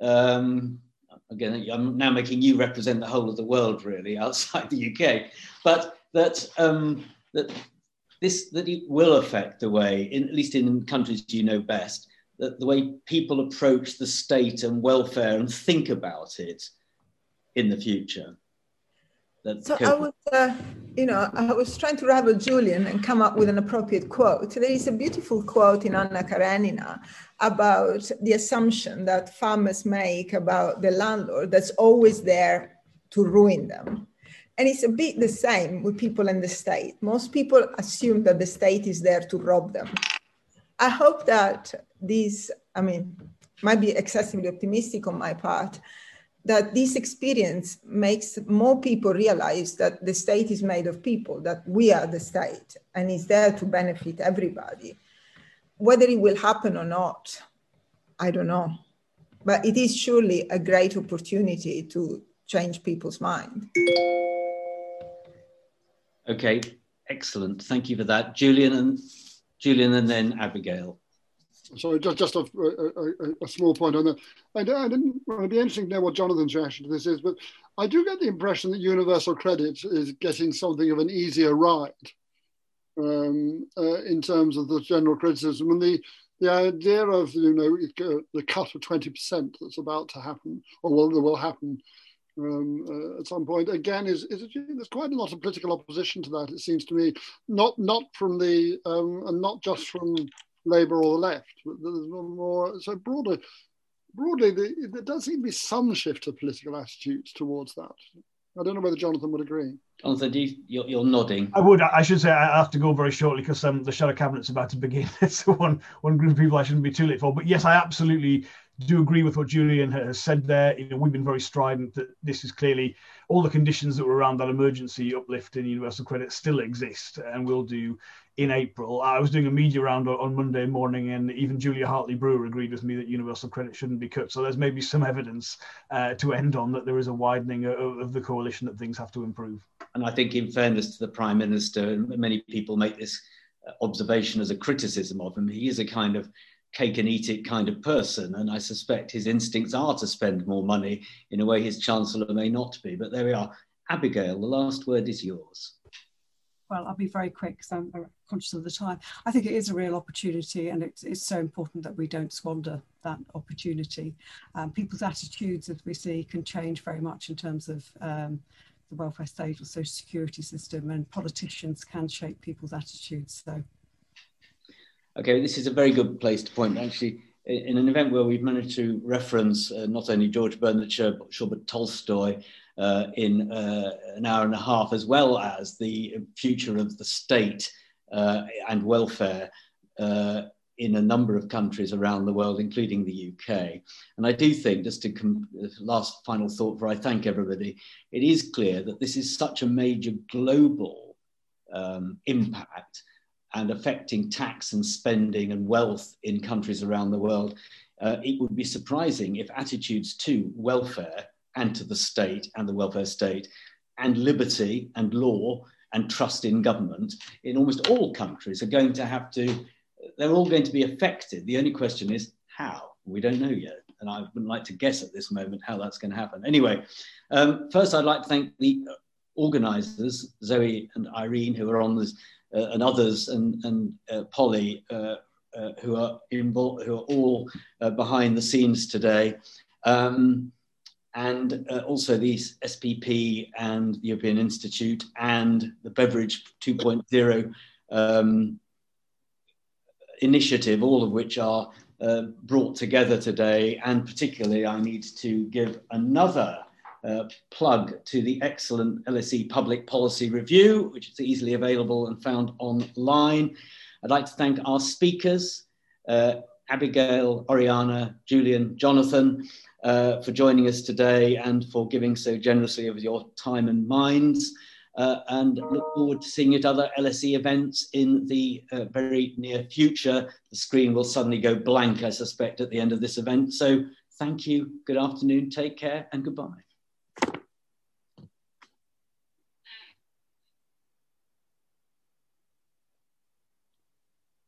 um, again, I'm now making you represent the whole of the world really outside the U K, but that um, that this that it will affect the way, in, at least in countries you know best, that the way people approach the state and welfare and think about it in the future? That
so I was, uh, you know, I was trying to rival Julian and come up with an appropriate quote. There is a beautiful quote in Anna Karenina about the assumption that farmers make about the landlord that's always there to ruin them. And it's a bit the same with people in the state. Most people assume that the state is there to rob them. I hope that this, I mean, might be excessively optimistic on my part, that this experience makes more people realize that the state is made of people, that we are the state and is there to benefit everybody. Whether it will happen or not, I don't know. But it is surely a great opportunity to change people's mind.
Okay, excellent. Thank you for that. Julian and Julian and then Abigail.
Sorry, just, just a, a, a small point on that. I, I didn't, well, it'd be interesting to know what Jonathan's reaction to this is, but I do get the impression that universal credit is getting something of an easier ride um, uh, in terms of the general criticism. And the, the idea of, you know, the cut of twenty percent that's about to happen, or will, will happen um, uh, at some point, again, is, is there's quite a lot of political opposition to that, it seems to me, not, not from the, um, and not just from Labour or the left. There's more, so broadly, broadly, there does seem to be some shift of political attitudes towards that. I don't know whether Jonathan would agree.
Jonathan, do you, you're, you're nodding.
I would. I should say I have to go very shortly because um, the shadow cabinet's about to begin. It's one one group of people I shouldn't be too late for. But yes, I absolutely do agree with what Julian has said there. You know, we've been very strident that this is clearly all the conditions that were around that emergency uplift in universal credit still exist and will do in April. I was doing a media round on Monday morning, and even Julia Hartley-Brewer agreed with me that universal credit shouldn't be cut. So there's maybe some evidence uh, to end on that there is a widening of, of the coalition, that things have to improve.
And I think, in fairness to the Prime Minister, many people make this observation as a criticism of him. He is a kind of cake and eat it kind of person, and I suspect his instincts are to spend more money in a way his Chancellor may not be. But there we are. Abigail, the last word is yours.
Well, I'll be very quick because I'm conscious of the time. I think it is a real opportunity, and it's, it's so important that we don't squander that opportunity. Um, people's attitudes, as we see, can change very much in terms of um, the welfare state or social security system, and politicians can shape people's attitudes. So,
okay, this is a very good place to point. Actually, in an event where we've managed to reference uh, not only George Bernard Shaw, but Tolstoy uh, in uh, an hour and a half, as well as the future of the state uh, and welfare uh, in a number of countries around the world, including the U K. And I do think, just to com- last final thought before I thank everybody, it is clear that this is such a major global um, impact and affecting tax and spending and wealth in countries around the world. Uh, it would be surprising if attitudes to welfare and to the state and the welfare state and liberty and law and trust in government in almost all countries are going to have to, they're all going to be affected. The only question is how. We don't know yet. And I wouldn't like to guess at this moment how that's going to happen. Anyway, um, first I'd like to thank the organisers, Zoe and Irene, who are on this, Uh, and others, and, and uh, Polly, uh, uh, who are involved, who are all uh, behind the scenes today, um, and uh, also the S P P and the European Institute and the Beveridge two point oh um, initiative, all of which are uh, brought together today. And particularly, I need to give another Uh, plug to the excellent L S E Public Policy Review, which is easily available and found online. I'd like to thank our speakers, uh, Abigail, Oriana, Julian, Jonathan, uh, for joining us today and for giving so generously of your time and minds. Uh, and look forward to seeing you at other L S E events in the uh, very near future. The screen will suddenly go blank, I suspect, at the end of this event. So thank you, good afternoon, take care, and goodbye.